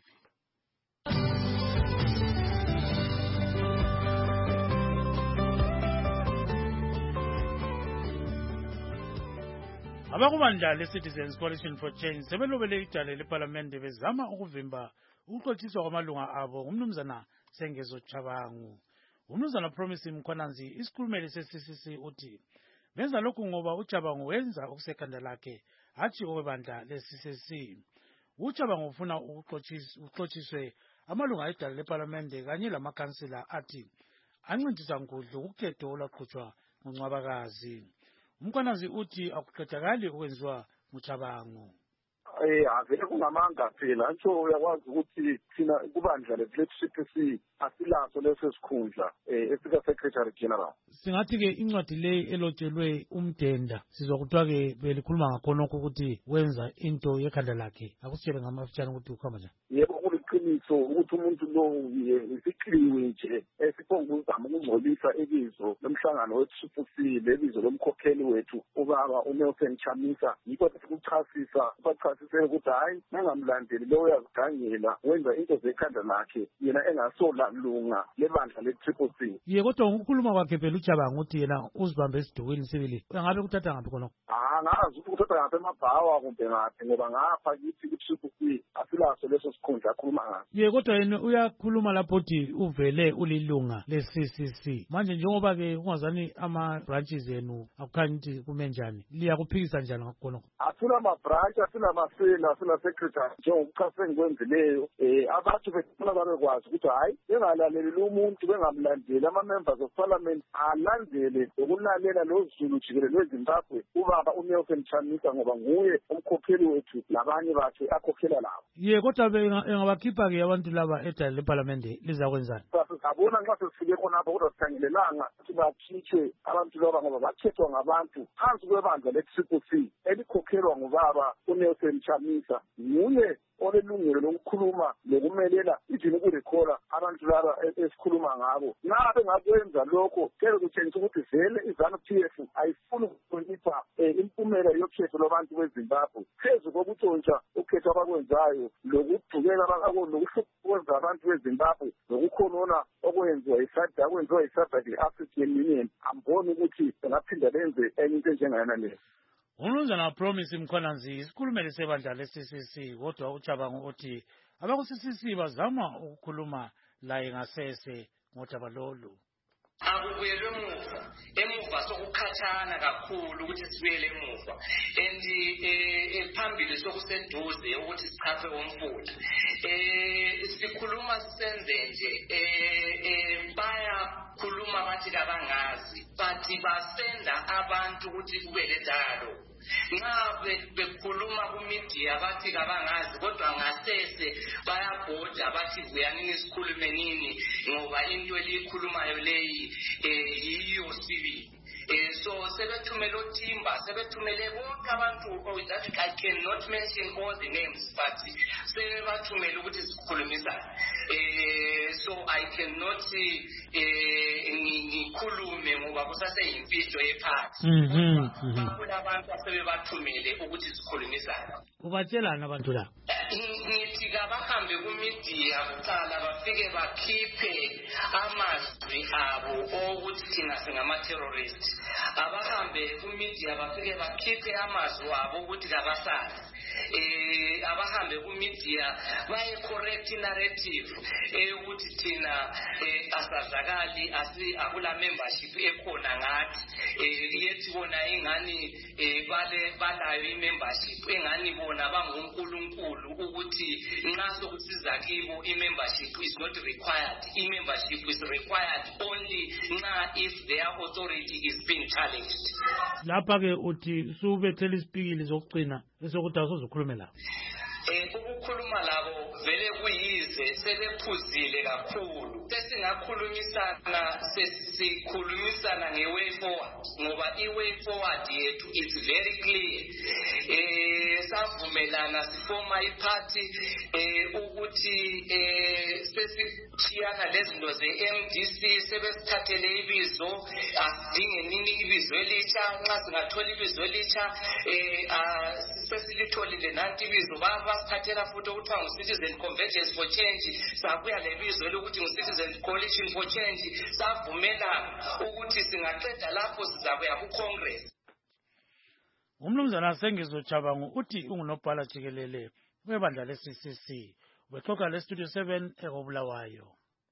Abakubandla le-Citizens Coalition for Change sebelobele idale leParlamente bezama ukuvimba ukuxotshiswa kwamalunga abo ngumnumzana Sengezo Chabangu. Umnumzana Promise Mkhwananzi isikhulumeli se-C C C uthi benza lokhu ngoba uChabangu wenza okusekhanda lakhe hatshi okwebandla le-C C C. uChabangu ufuna ukuxotshiswe amalunga edale leParlamente kanye lamakhansila athi ancintisa ngudlu ukhetho olwaqhutshwa nguNcwabakazi. Umkhwananzi uthi akuqedakali okwenziwa nguChabangu. Eh avele kungamanga phela ntsho uyakwazi ukuthi thina kubandla le-leadership esi asilaso leso sikhundla esika secretary general. Singathi ke incwadi le elotshelwe umdenda sizwa kuthiwa ke belikhuluma ngakhonokho ukuthi wenza into yekhanda lakhe akusitshele ngamafitshane ukuthi ukhamba njani. Yebo kuliqiniso ukuthi umuntu lo isikliwe nje esiphonga uzama ukungcolisa ibizo lomhlangano wethu sifusile ibizo lomkhokheli wethu ubaba uNelson Chamisa yikho sikuchasisa bachasise ukuthi hayi nangamlandeli lo uyazigangela wenza into zekhanda lakhe yena engasola lunga lebandla le-Triple C. Ye kodwa ukukhuluma kwakhe phela uChabangu ukuthi yena uzibambe esidukwini sibili ngabe kuthatha ngaphi khonokho? Ah ngazi ukuthi kuthatha ngaphi emabhawa kumbe ngaphi ngoba ngapha kithi ku-Triple C asilaso leso sikhundla akhuluma ngazo. Ye kodwa yena uyakhuluma lapho uthi uvele ulilunga le-C C C. Manje njengoba ke ungazani ama branches enu akukhanyi ukuthi kume njani. Liyakuphikisa njani ngakho? Asina ma-branch, asina masela, asina secretary njengokuchase engikwenzileyo. Eh abantu befuna babekwazi ukuthi hayi bengalaleli lo muntu bengamlandeli ama-members of parliament alandele ukulalela lo Zulu jikelele lweZimbabwe ubaba uNelson Chamisa ngoba nguye umkhokheli wethu labanye bakhe akhokhela labo. Ye kodwa bengabakhipha ke abantu laba edala leparlament lizakwenzani? Sabona nxa sesifike khonapho kodwa sikhangelelanga ukuthi bakhitshwe abantu laba ngoba bakhethwa ngabantu phansi kwebandla le-C C C elikhokhelwa ngubaba uNelson Chamisa. Nguye olelungelo lokukhuluma lokumelela ijini ukurekhola abantu laba esikhuluma ngabo. Nxa bengakwenza lokho kele kutshengisa ukuthi vele iZANU-P F ayifuni ukuhlonipha impumela yokhetho lwabantu beZimbabwe phezu kokutshontsha ukhetho abakwenzayo lokudukela lokuhlukumeza abantu beZimbabwe nokukhonona okwenziwa yiSADC akwenziwa yiSADC le-African Union. Amboni ukuthi bengaphinda benze enye into enjengayona leyo. Umnumzana Promise Mkhwananzi isikhulumeli sebandla le-C C C kodwa ucabango uthi abaku-C C C bazama ukukhuluma laye ngasese ngodaba lolu. Akubuyelwe emuva emuva sokukhathana kakhulu ukuthi sibuyele emuva and eh phambili sokuseduze ukuthi sichaphe umfutho eh sikhuluma sisenze nje eh baya khuluma bathi kabangazi bathi basenda abantu ukuthi kube lendalo nxa bekhuluma kumedia bathi kabangazi kodwa ngasese bayabhoda bathi vuyanini isikhulume nini ngoba into elikhulumayo leyi eh yiyo sibili. Eh, so sebethumele uThimba sebethumele bonke abantu that I cannot mention all the names but sebathumele ukuthi sikhulumisane eh so I cannot eh ngikhulume ngoba kusase imfihlo ephansi kodwa abantu asebebathumele ukuthi sikhulumisane. Ubatshelana abantu la ngithi kabahambe kumedia kuqala bafike bakhiphe amazwi abo ukuthi thina singama-terrorist abahambe kumedia bafike bakhiphe amazwi abo ukuthi kabasazi eh abahambe kumedia baye correct narrative ukuthi thina asazakali asi akula membership ekhona ngathi yethi bona ingani bale balayo i-membership engani bona bangunkulunkulu ukuthi nxa sokusiza kibo i-membership is not required. I-membership is required only nxa if their authority is being challenged. Lapha ke uthi subethela isipikili zokugcina esokuthi asozokhuluma labo. Eh ukukhuluma labo vele kuyize sebephuzile kakhulu. Sesingakhulumisana sesikhulumisana nge-way forward ngoba i-way forward yethu is very clear. Eh savumelana sifoma iparty eh ukuthi eh sesithiyana lezinto ze-M D C sebesithathele ibizo asidinge nini ibizo elitsha nxa singathola ibizo elitsha eh sesilitholile nanti ibizo basithathela futhi okuthiwa ngu-Citizen Convergence for Change sabuya lebizo lokuthi ngu-Citizen Coalition for Change savumelana ukuthi singaqeda lapho sizabuya ku-Congress. Umnumzana Sengizochabangu uthi ungunobhala jikelele webandla le-C C C wexoxa le-Studio seven eKobulawayo.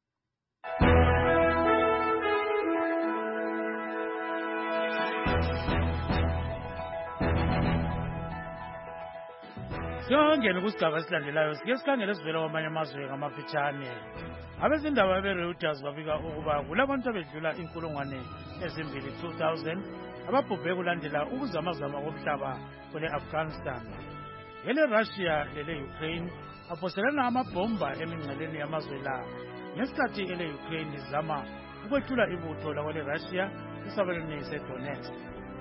Siyongena kusigaba esilandelayo sike sikhangele sivela kwamanye amazwe ngamafitshane. Abezindaba be-Reuters babika ukuba kulabantu abedlula inkulungwane ezimbili two thousand ababhubhe kulandela ukuzamazama komhlaba kwele-Afghanistan. Ele-Russia lele-Ukraine aphoselana amabhomba emingceleni yamazwe la ngesikhathi ele-Ukraine izama ukwethula ibutho lakwele-Russia esabelweni se-Donetsk.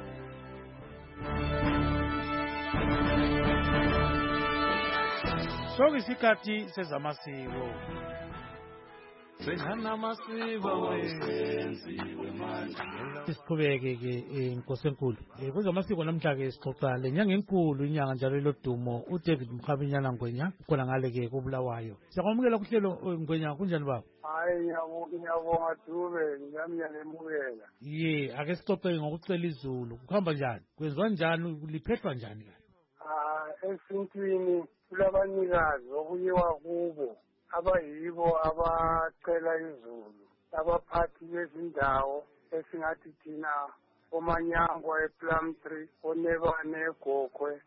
Sokuyisikhathi sezamasiko. Siqhubeke ke inkosi enkulu kwezamasiko namhla ke sixoxa lenyanga enkulu inyanga njalo elodumo uDavid Mkhabinyana Ngwenya khona ngale ke koBulawayo. Siyakwamukela kuhlelo Ngwenya kunjani baba? Hayi ngiyabonga Dube ngiyamukela. Ye ake sixoxe ngokucela izulu kuhamba njani kwenziwa njani liphethwa njani? Ah esintwini kulabanikazi okuyiwa kubo abayibo abacela izulu abaphathi bezindawo esingathi thina oManyangwa ePlumtree oNebane eGokwe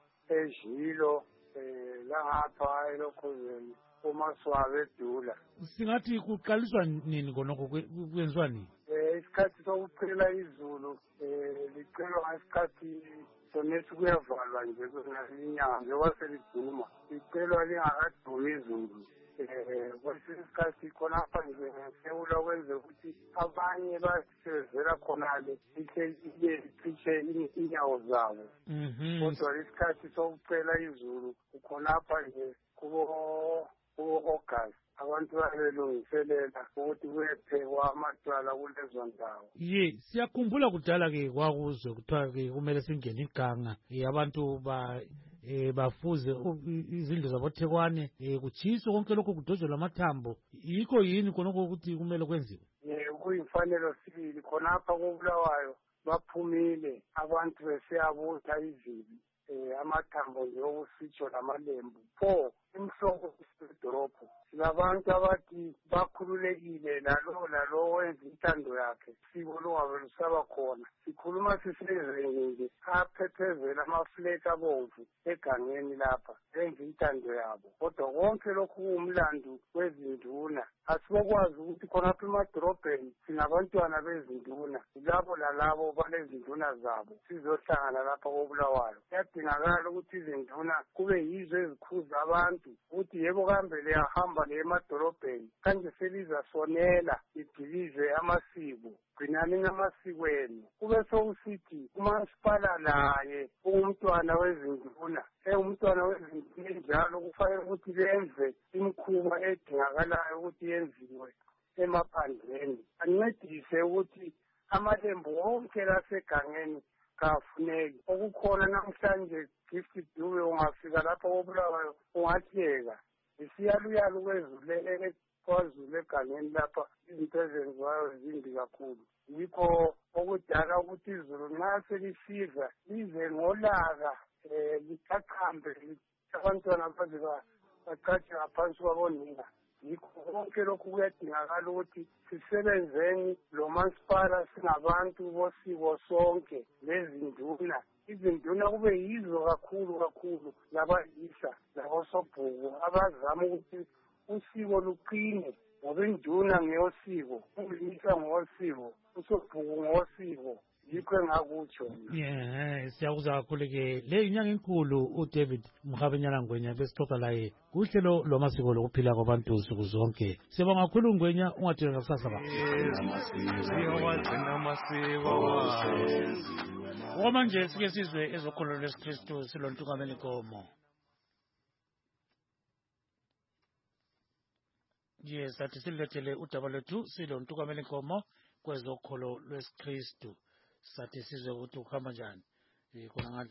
eJilo eh langapha eLokhuzeni uMaswabe eDula. Singathi kuqaliswa nini konoko kwenziwa nini? Eh isikhathi sokucela izulu eh licelwa ngesikhathi sonesi kuyavalwa nje kunalinyanga njengoba seliduma licelwa lingakadumi izulu. Eh kwesinye isikhathi khonapha nje ngesewula kwenze ukuthi abanye basebenzela khonale ihle cishe inyawo zabo. Kodwa isikhathi sokucela izulu khonapha nje kubo August abantu bayelungiselela ukuthi kuyephekwa amatwala kulezo ndawo. Ye siyakhumbula kudala ke kwakuzwe kuthiwa ke kumele singene iganga abantu ba eh bafuze izindlu zabothekwane eh kuchiswe konke lokho kudojelwa amathambo yikho yini konoko ukuthi kumele kwenziwe? Eh kuyimfanelo sibili khonapha koBulawayo baphumile abantu besiyabutha izibi eh amathambo nje okusitsho namalembu pho imhloko esidorobho silabantu abathi bakhululekile lalo lalo wenza intando yakhe siko longabe lusaba khona sikhuluma sisezweni nje aphephezela amaflake abomvu egangeni lapha wenza intando yabo kodwa konke lokhu kuwumlando wezinduna asibokwazi ukuthi khonapha emadorobheni sinabantwana bezinduna labo lalabo balezinduna zabo sizohlangana lapha koBulawayo kuyadingakala ukuthi izinduna kube yizo ezikhuza abantu ukuthi yebo kambe liyahamba le emadorobheni kanje selizasonela idilize amasiko gcinani namasiko enu kube sokusithi umasipala naye umntwana wezinduna umntwana wezinduna njalo kufanele ukuthi benze imikhuba edingakalayo ukuthi yenziwe emaphandleni ancedise ukuthi amalembu wonke lasegangeni kafuneki okukhona namhlanje gift dube ungafika lapha koBulawayo ungatheka isiyaluyalu kwezuleleke kwazulu egangeni lapha izinto ezenziwayo zimbi kakhulu yikho okudala ukuthi izulu nxa selifika lize ngolaka um liqaqambe abantwana baze bacatshe ngaphansi kwabonina yikho konke lokhu kuyadingakala ukuthi sisebenzeni lo masipala singabantu bosiko sonke lezinduna izinduna kube yizo kakhulu kakhulu labayisa labosobhuku abazama ukuthi usiko luqine ngoba induna ngeyosiko umlisa ngosiko usobhuku ngosiko yikho engakutsho. Yeah, siyakuzwa kakhulu ke le inyanga enkulu uDavid Mkhabenyana Ngwenya besixoxa laye kuhlelo lwamasiko lokuphila kwabantu usuku zonke. Sibonga kakhulu Ngwenya ungathini ngakusasa ba. Wamanje sike sizwe ezokholo lesiKristu silontukamela inkomo. Yes, athi silethele udaba lwethu silontukamela inkomo kwezokholo lwesikristu sathi sizwe ukuthi ukuhamba njani khona ngale.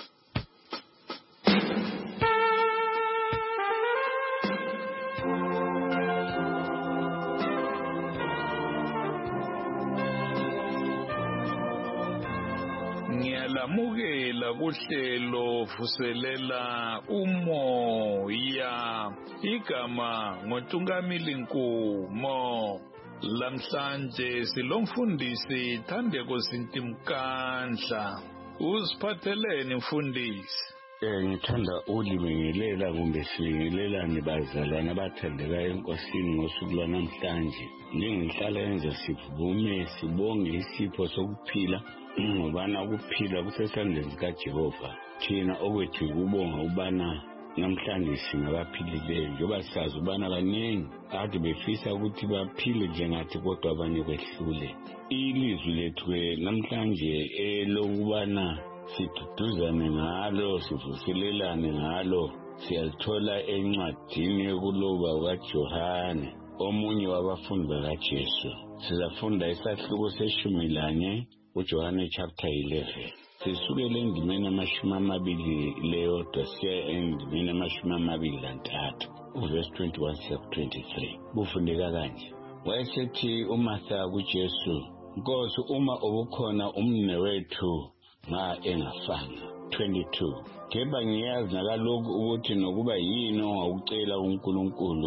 Ngiyalamukela kuhlelo vuselela umoya igama ngoNtungamili Nkumo. Lamhlanje silomfundisi Thandeko Sintimkandla. Usiphatheleni mfundisi? Eh ngithanda ukulibingelela kumbe sibingelelane bazalwane abathandeka enkosini ngosuku lwanamhlanje. Njengihlala yenza sivume sibonge isipho sokuphila ngobana ukuphila kusesandleni sikaJehova. Thina okwethu ukubonga ubana namhlanje singabaphilileyo njengoba sazi ubana baningi kade befisa ukuthi baphile njengathi kodwa abanye kwehlule. Ilizwi lethu namhlanje elokubana siduduzane ngalo sivuselelane ngalo siyalithola encwadini yokuloba kaJohane omunye wabafundi bakaJesu. Sizafunda isahluko seshumi lanye uJohane chapter eleven. Sisukele endimeni amashumi amabili leyodwa siya endimeni amashumi amabili lantathu uverse twenty-one to twenty-three. Bufundeka kanje. Wayesethi uMartha kuJesu, Nkosi, uma ubukhona umnewethu ma engafanga. twenty-two. Keba ngiyazi nakalokhu ukuthi nokuba yini ongawucela uNkulunkulu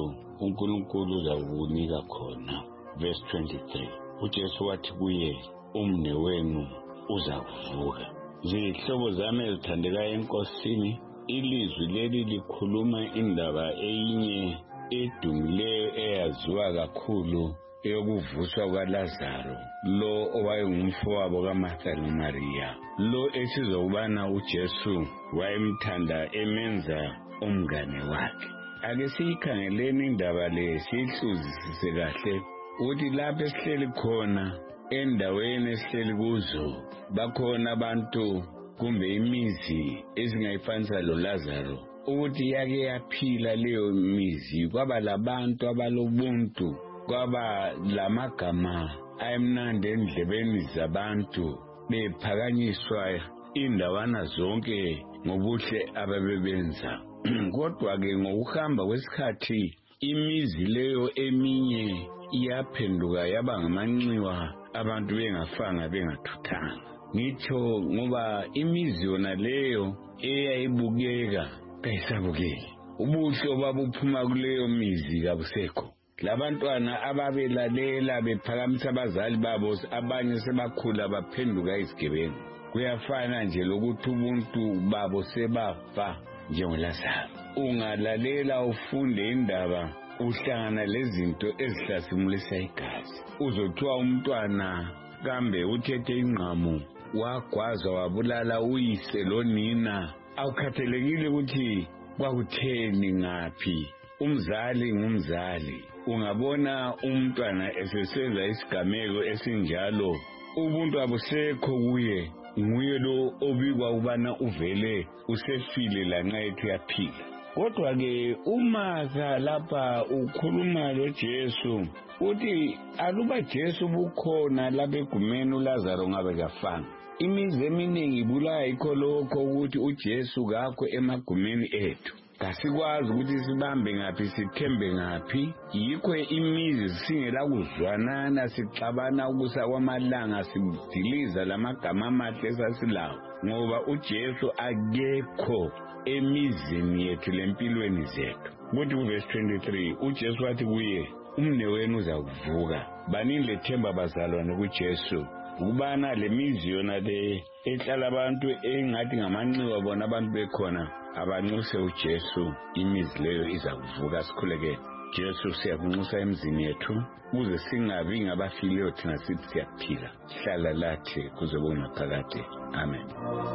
uNkulunkulu uzakunika khona. Verse twenty-three, uJesu wathi kuye, umnewenu uzakuvuka. Zihlobo zami ezithandekayo enkosini, ilizwi leli likhuluma indaba eyinye edumileyo eyaziwa kakhulu eyokuvuswa kwaLazaro, lo owayengumfowabo kaMartha noMaria, lo esizokubana uJesu wayemthanda emenza umngane wakhe. Ake siyikhangeleni indaba le siyihluzisise kahle ukuthi lapho esihleli khona endaweni esihleli kuzo bakhona abantu kumbe imizi ezingayifanisa loLazaro, ukuthi yake yaphila leyo mizi, kwaba labantu abalobuntu, kwaba lamagama ayemnandi endlebeni zabantu, bephakanyiswa indawana zonke ngobuhle ababebenza. Kodwa-ke ngokuhamba kwesikhathi imizi leyo eminye iyaphenduka yaba ngamanxiwa, abantu bengafanga bengathuthanga. Ngitsho ngoba imizi yona leyo eyayibukeka kayisabukeki, ubuhle obabuphuma kuleyo mizi kabusekho. Labantwana ababelalela bephakamisa abazali babo, abanye sebakhula baphenduka izigebengu. Kuyafana nje lokuthi ubuntu babo sebafa njengoLazaro. Ungalalela ufunde indaba, uhlangana lezinto ezihlasimulisa igazi. Uzothiwa umntwana kambe uthethe ingqamu wagwaza wabulala uyise lonina, awukhathelekile ukuthi kwakutheni ngaphi. Umzali ngumzali. Ungabona umntwana esesenza isigameko esinjalo, ubuntu abusekho kuye, nguye lo obikwa ukubana uvele usefile lanxa ethu yaphila. Kodwa-ke uMartha lapha ukhuluma loJesu, uthi aluba Jesu bukhona lapha egumeni uLazaro ngabe kafanga. Imizi eminingi ibulaya yikho lokho ukuthi uJesu kakho emagumeni ethu. Kasikwazi ukuthi sibambe ngaphi sithembe ngaphi. Yikho imizi singela kuzwanana, sixabana ukusa kwamalanga, sidiliza lamagama amahle esasilawo, ngoba uJesu akekho emizini yethu lempilweni zethu. Kuthi kuverse twenty-three uJesu wathi kuye, umnewenu uzakuvuka. Baningi lethemba bazalwane kuJesu ukubana le mizi yona le ehlala abantu engathi ngamanxiwa bona abantu bekhona, abanxuse uJesu, imizi leyo izakuvuka. Sikhuleke Jesu, siyakunxusa emizini yethu ukuze singabi ngabafileyo thina sithi siyaphila. Hlala lathi kuze kube maphakade. Amen.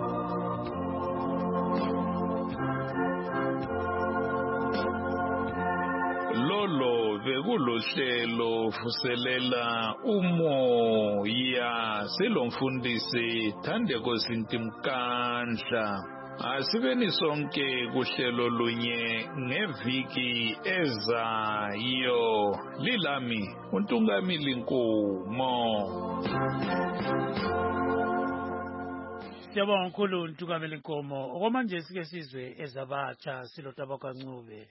Lolo bekulohlelo fuselela umoya silomfundisi Thandeko Sintimkandla. Asibeni sonke kuhlelo lunye ngeviki ezayo. Lilami uNtungamili Nkomo. Siyabonga kakhulu uNtungamili Nkomo. Okwamanje sike sizwe ezabatsha silotaba kaNcube.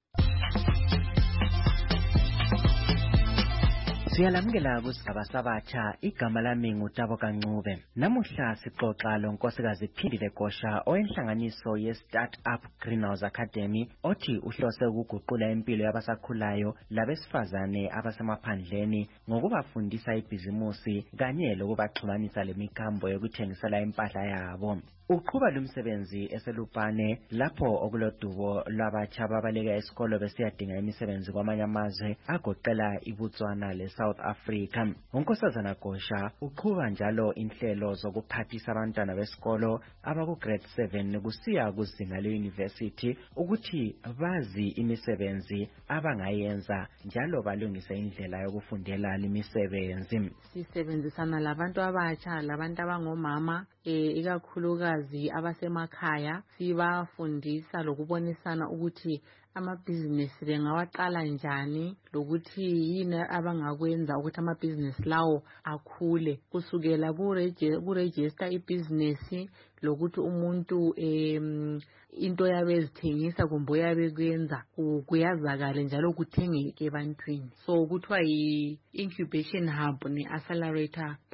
Siyalamukela kusigaba sabatsha, igama lami nguTabo Kancube. Namuhla sixoxa lonkosikazi Phindile Gosha oyenhlanganiso ye-Startup Greenhouse Academy, othi uhlose ukuguqula impilo yabasakhulayo labesifazane abasemaphandleni ngokubafundisa ibhizimusi kanye lokubaxhumanisa lemikambo yokuthengisela impahla yabo. Uqhuba lumsebenzi eselupane lapho okulodubo lwabatsha babaleka esikolo besiyadinga imisebenzi kwamanye amazwe agoqela iBotswana leSouth Africa. Unkosazana Gosha uqhuba njalo inhlelo zokuphathisa abantwana besikolo abaku-grade seven kusiya kuzinga le-university ukuthi bazi imisebenzi abangayenza njalo balungise indlela yokufundela limisebenzi. Sisebenzisana labantu abatsha, labantu abangomama, eh ikakhulukazi abasemakhaya, sibafundisa lokubonisana ukuthi amabhizinisi bengawaqala njani, lokuthi yini abangakwenza ukuthi amabhizinisi lawo akhule kusukela kuregister ibhizinisi, lokuthi umuntu em into yabe ezithengisa kumbe uyabe kwenza kuyazakala njalo kuthengeke ebantwini. So kuthiwa yi incubation hub ne accelerator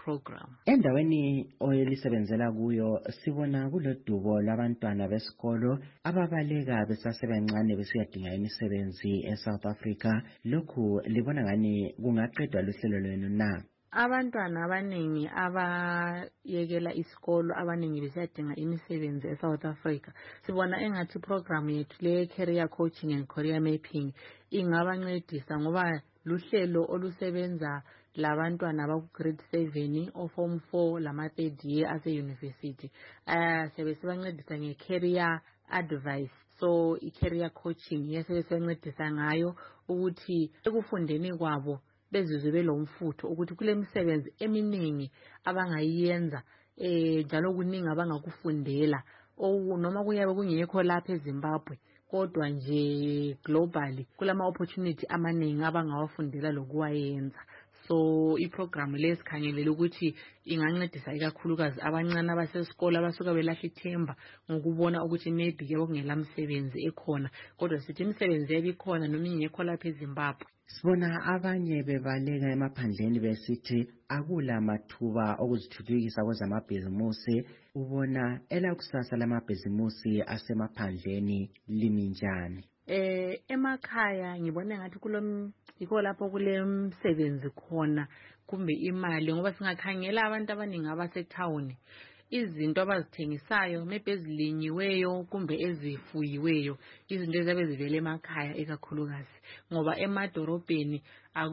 program. Endaweni oyelisebenzela kuyo sibona kulodubo labantwana besikolo ababaleka besasebancane besiyadinga imisebenzi eSouth Africa. Lokhu libona ngani kungaqedwa luhlelo lwenu na? Abantwana abaningi abayekela isikolo abaningi besiyadinga imisebenzi eSouth Africa. Sibona engathi program yethu le career coaching and career mapping ingabancedisa ngoba luhlelo olusebenza labantwana abaku grade seven o form four lama third year ase university. Ah sebe sibancedisa nge career advice. So i career coaching yesebe sibancedisa ngayo ukuthi ekufundeni kwabo bezizwe belomfutho ukuthi kule misebenzi eminingi abangayiyenza eh njalo kuningi abangakufundela o noma kuyabe kungekho lapha eZimbabwe kodwa nje globally kulama opportunity amaningi abangawafundela lokuwayenza. So i program lesikhangelele ukuthi ingancedisa ikakhulukazi abancane abasesikole abasuka belahla ithemba ngokubona ukuthi maybe ke okungela misebenzi ekhona kodwa sithi imisebenzi ebikhona noma ingekho lapha eZimbabwe. Sibona abanye bebaleka emaphandleni besithi akula mathuba okuzithuthukisa kwezamabhizimusi. Ubona elakusasa lamabhizimusi asemaphandleni limi njani? Eh emakhaya ngibona ngathi kulom yikho lapho kule msebenzi khona kumbe imali ngoba singakhangela abantu abaningi abasetown izinto abazithengisayo maybe ezilinyiweyo kumbe ezifuyiweyo izinto ezabe zivele emakhaya ekakhulukazi ngoba emadorobheni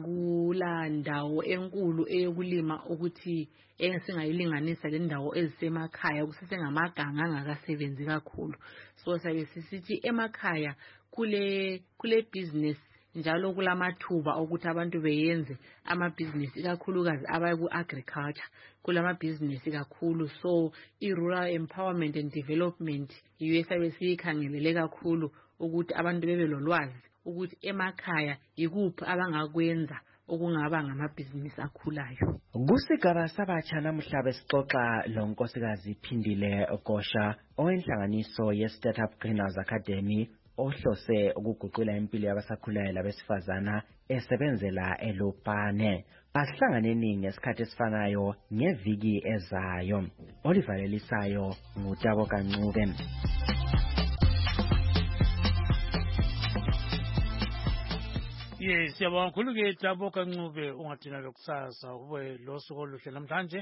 akula ndawo enkulu eyokulima ukuthi engasingayilinganisa le ndawo ezisemakhaya kusesengamaganga angakasebenzi kakhulu. So sabe sisithi emakhaya kule kule business njalo kulamathuba ukuthi abantu beyenze ama business ikakhulukazi abaku agriculture kulama business kakhulu. So i rural empowerment and development yiyo esabe siyikhangelele kakhulu ukuthi abantu bebe lolwazi ukuthi emakhaya yikuphi abangakwenza okungaba ngamabhizinisi akhulayo. Kusigaba sabatsha namuhla besixoxa lonkosikazi Phindile Gosha owenhlanganiso ye Startup Greenhouse Academy ohlose ukuguqula impilo yabasakhulayo labesifazana esebenzela eLupane. Asihlanganeni ngesikhathi esifanayo ngeviki ezayo. Olivalelisayo ngutabo kancube. Yes, siyabonga kakhulu ke Tabo Kancube ungathina lokusasa ube lo suku oluhle namhlanje.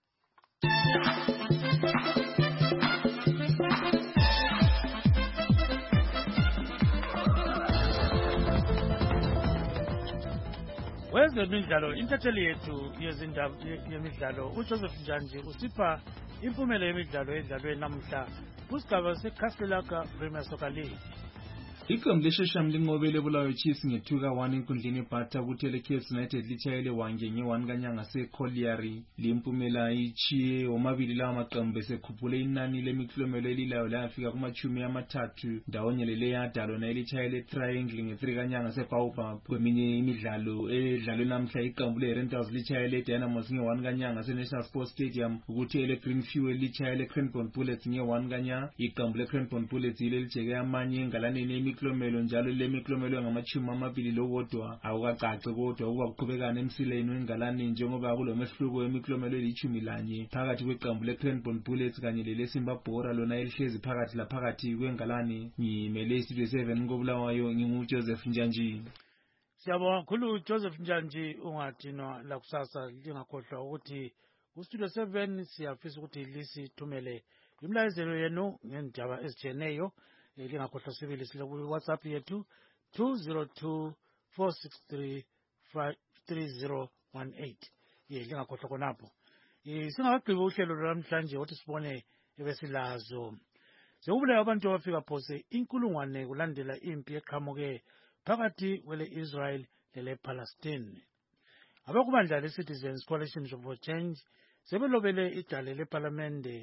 Wezemidlalo intatheli yethu yezindaba yemidlalo uJoseph Njanji usipha impumela yemidlalo edlalwe namhla kusigaba seKaselaka Premier Soccer League. Iqembu leshesham linqobele Bulawayo Chiefs ngethuka one enkundleni eBhatha kuthele K S United litshayele wange nge-one kanyanga seCollieri. Limpumela ichiye omabili lawa maqembu besekhuphule inani lemiklomelo elilayo lafika kumachumi amathathu ndawonye lele yadalo na elitshayele Triangle nge-three kanyanga seBaobab. Kweminye imidlalo edlalwe namhla iqembu leRentals litshayele Dynamos nge-one kanyanga seNational Sports Stadium ukuthi ele Green Fuel litshayele Cranbourne Bullets nge-one kanyanga. Iqembu leCranbourne Bullets ile lijeke amanye engalaneni imiklomelo njalo lemiklomelo ngamachumi amabili lowodwa awukacace kodwa ukuba kuqhubekana emsileni wengalani njengoba kulomehluko wemiklomelo elichumi lanye phakathi kweqembu leCranbourne Bullets kanye leleSimba Bora lona elihlezi phakathi laphakathi kwengalani. Ngimele iStudio seven koBulawayo nginguJoseph Njanji. Siyabonga kakhulu Joseph Njanji ungathinwa lakusasa lingakhohlwa ukuthi kuStudio seven siyafisa ukuthi lisithumele imlayezelo yenu ngendaba ezitshiyeneyo. Lingakhohlwa sibili sile WhatsApp yethu two zero two four six three five three zero one eight. Ye lingakhohlwa khonapho. Eh singakagqiba uhlelo lwamhlanje ukuthi sibone ebesilazo. Sekubulawa abantu abafika phose inkulungwane kulandela impi eqhamuke phakathi kwele Israel lele Palestine. Abakubandla le Citizens Coalition for Change sebelobele idale leParliamente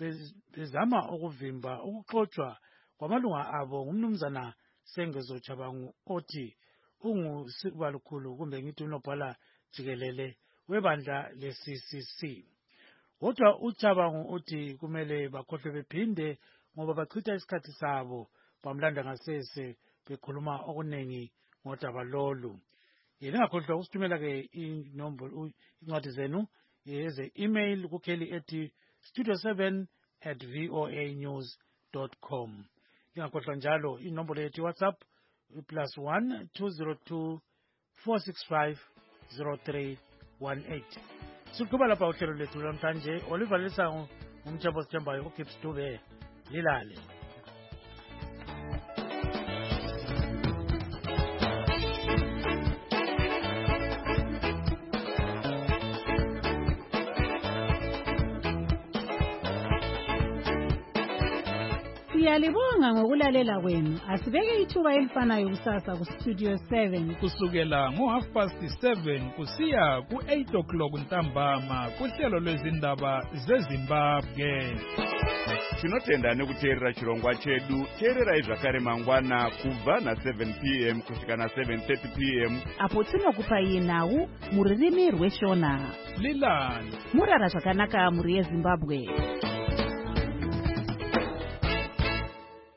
bezama ukuvimba ukuxoxwa kwamalunga abo ngumnumzana Sengezo Chabangu othi ungusikubalukhulu kumbe ngithi unobhala jikelele webandla le-C C C. Kodwa uChabangu uthi kumele bakhohlwe bephinde ngoba bachitha isikhathi sabo bamlanda ngasese bekhuluma okunengi ngodaba lolu. Yena ngakhohlwa usithumela ke inombolo incwadi zenu eze email kukheli ethi studio seven at voa news dot com. Ingakhohlwa njalo inombolo yethu WhatsApp plus one two zero two four six five zero three one eight. Siqhuba lapha uhlelo lethu namhlanje. Oliver Lisango umthembo sithembayo uGibbs Dube lilale. Siyalibonga ngokulalela kwenu. Asibeke ithuba elifanayo kusasa ku Studio seven kusukela ngo half past seven kusiya ku eight o'clock ntambama kuhlelo lwezindaba zeZimbabwe. Tinotenda nekuteerera chirongwa chedu. Teererai zvakare mangwana kubva na seven p m kusvika na seven thirty p m apo tinokupai nhau mururimi rweshona. Lilani Murara zvakanaka muri yeZimbabwe.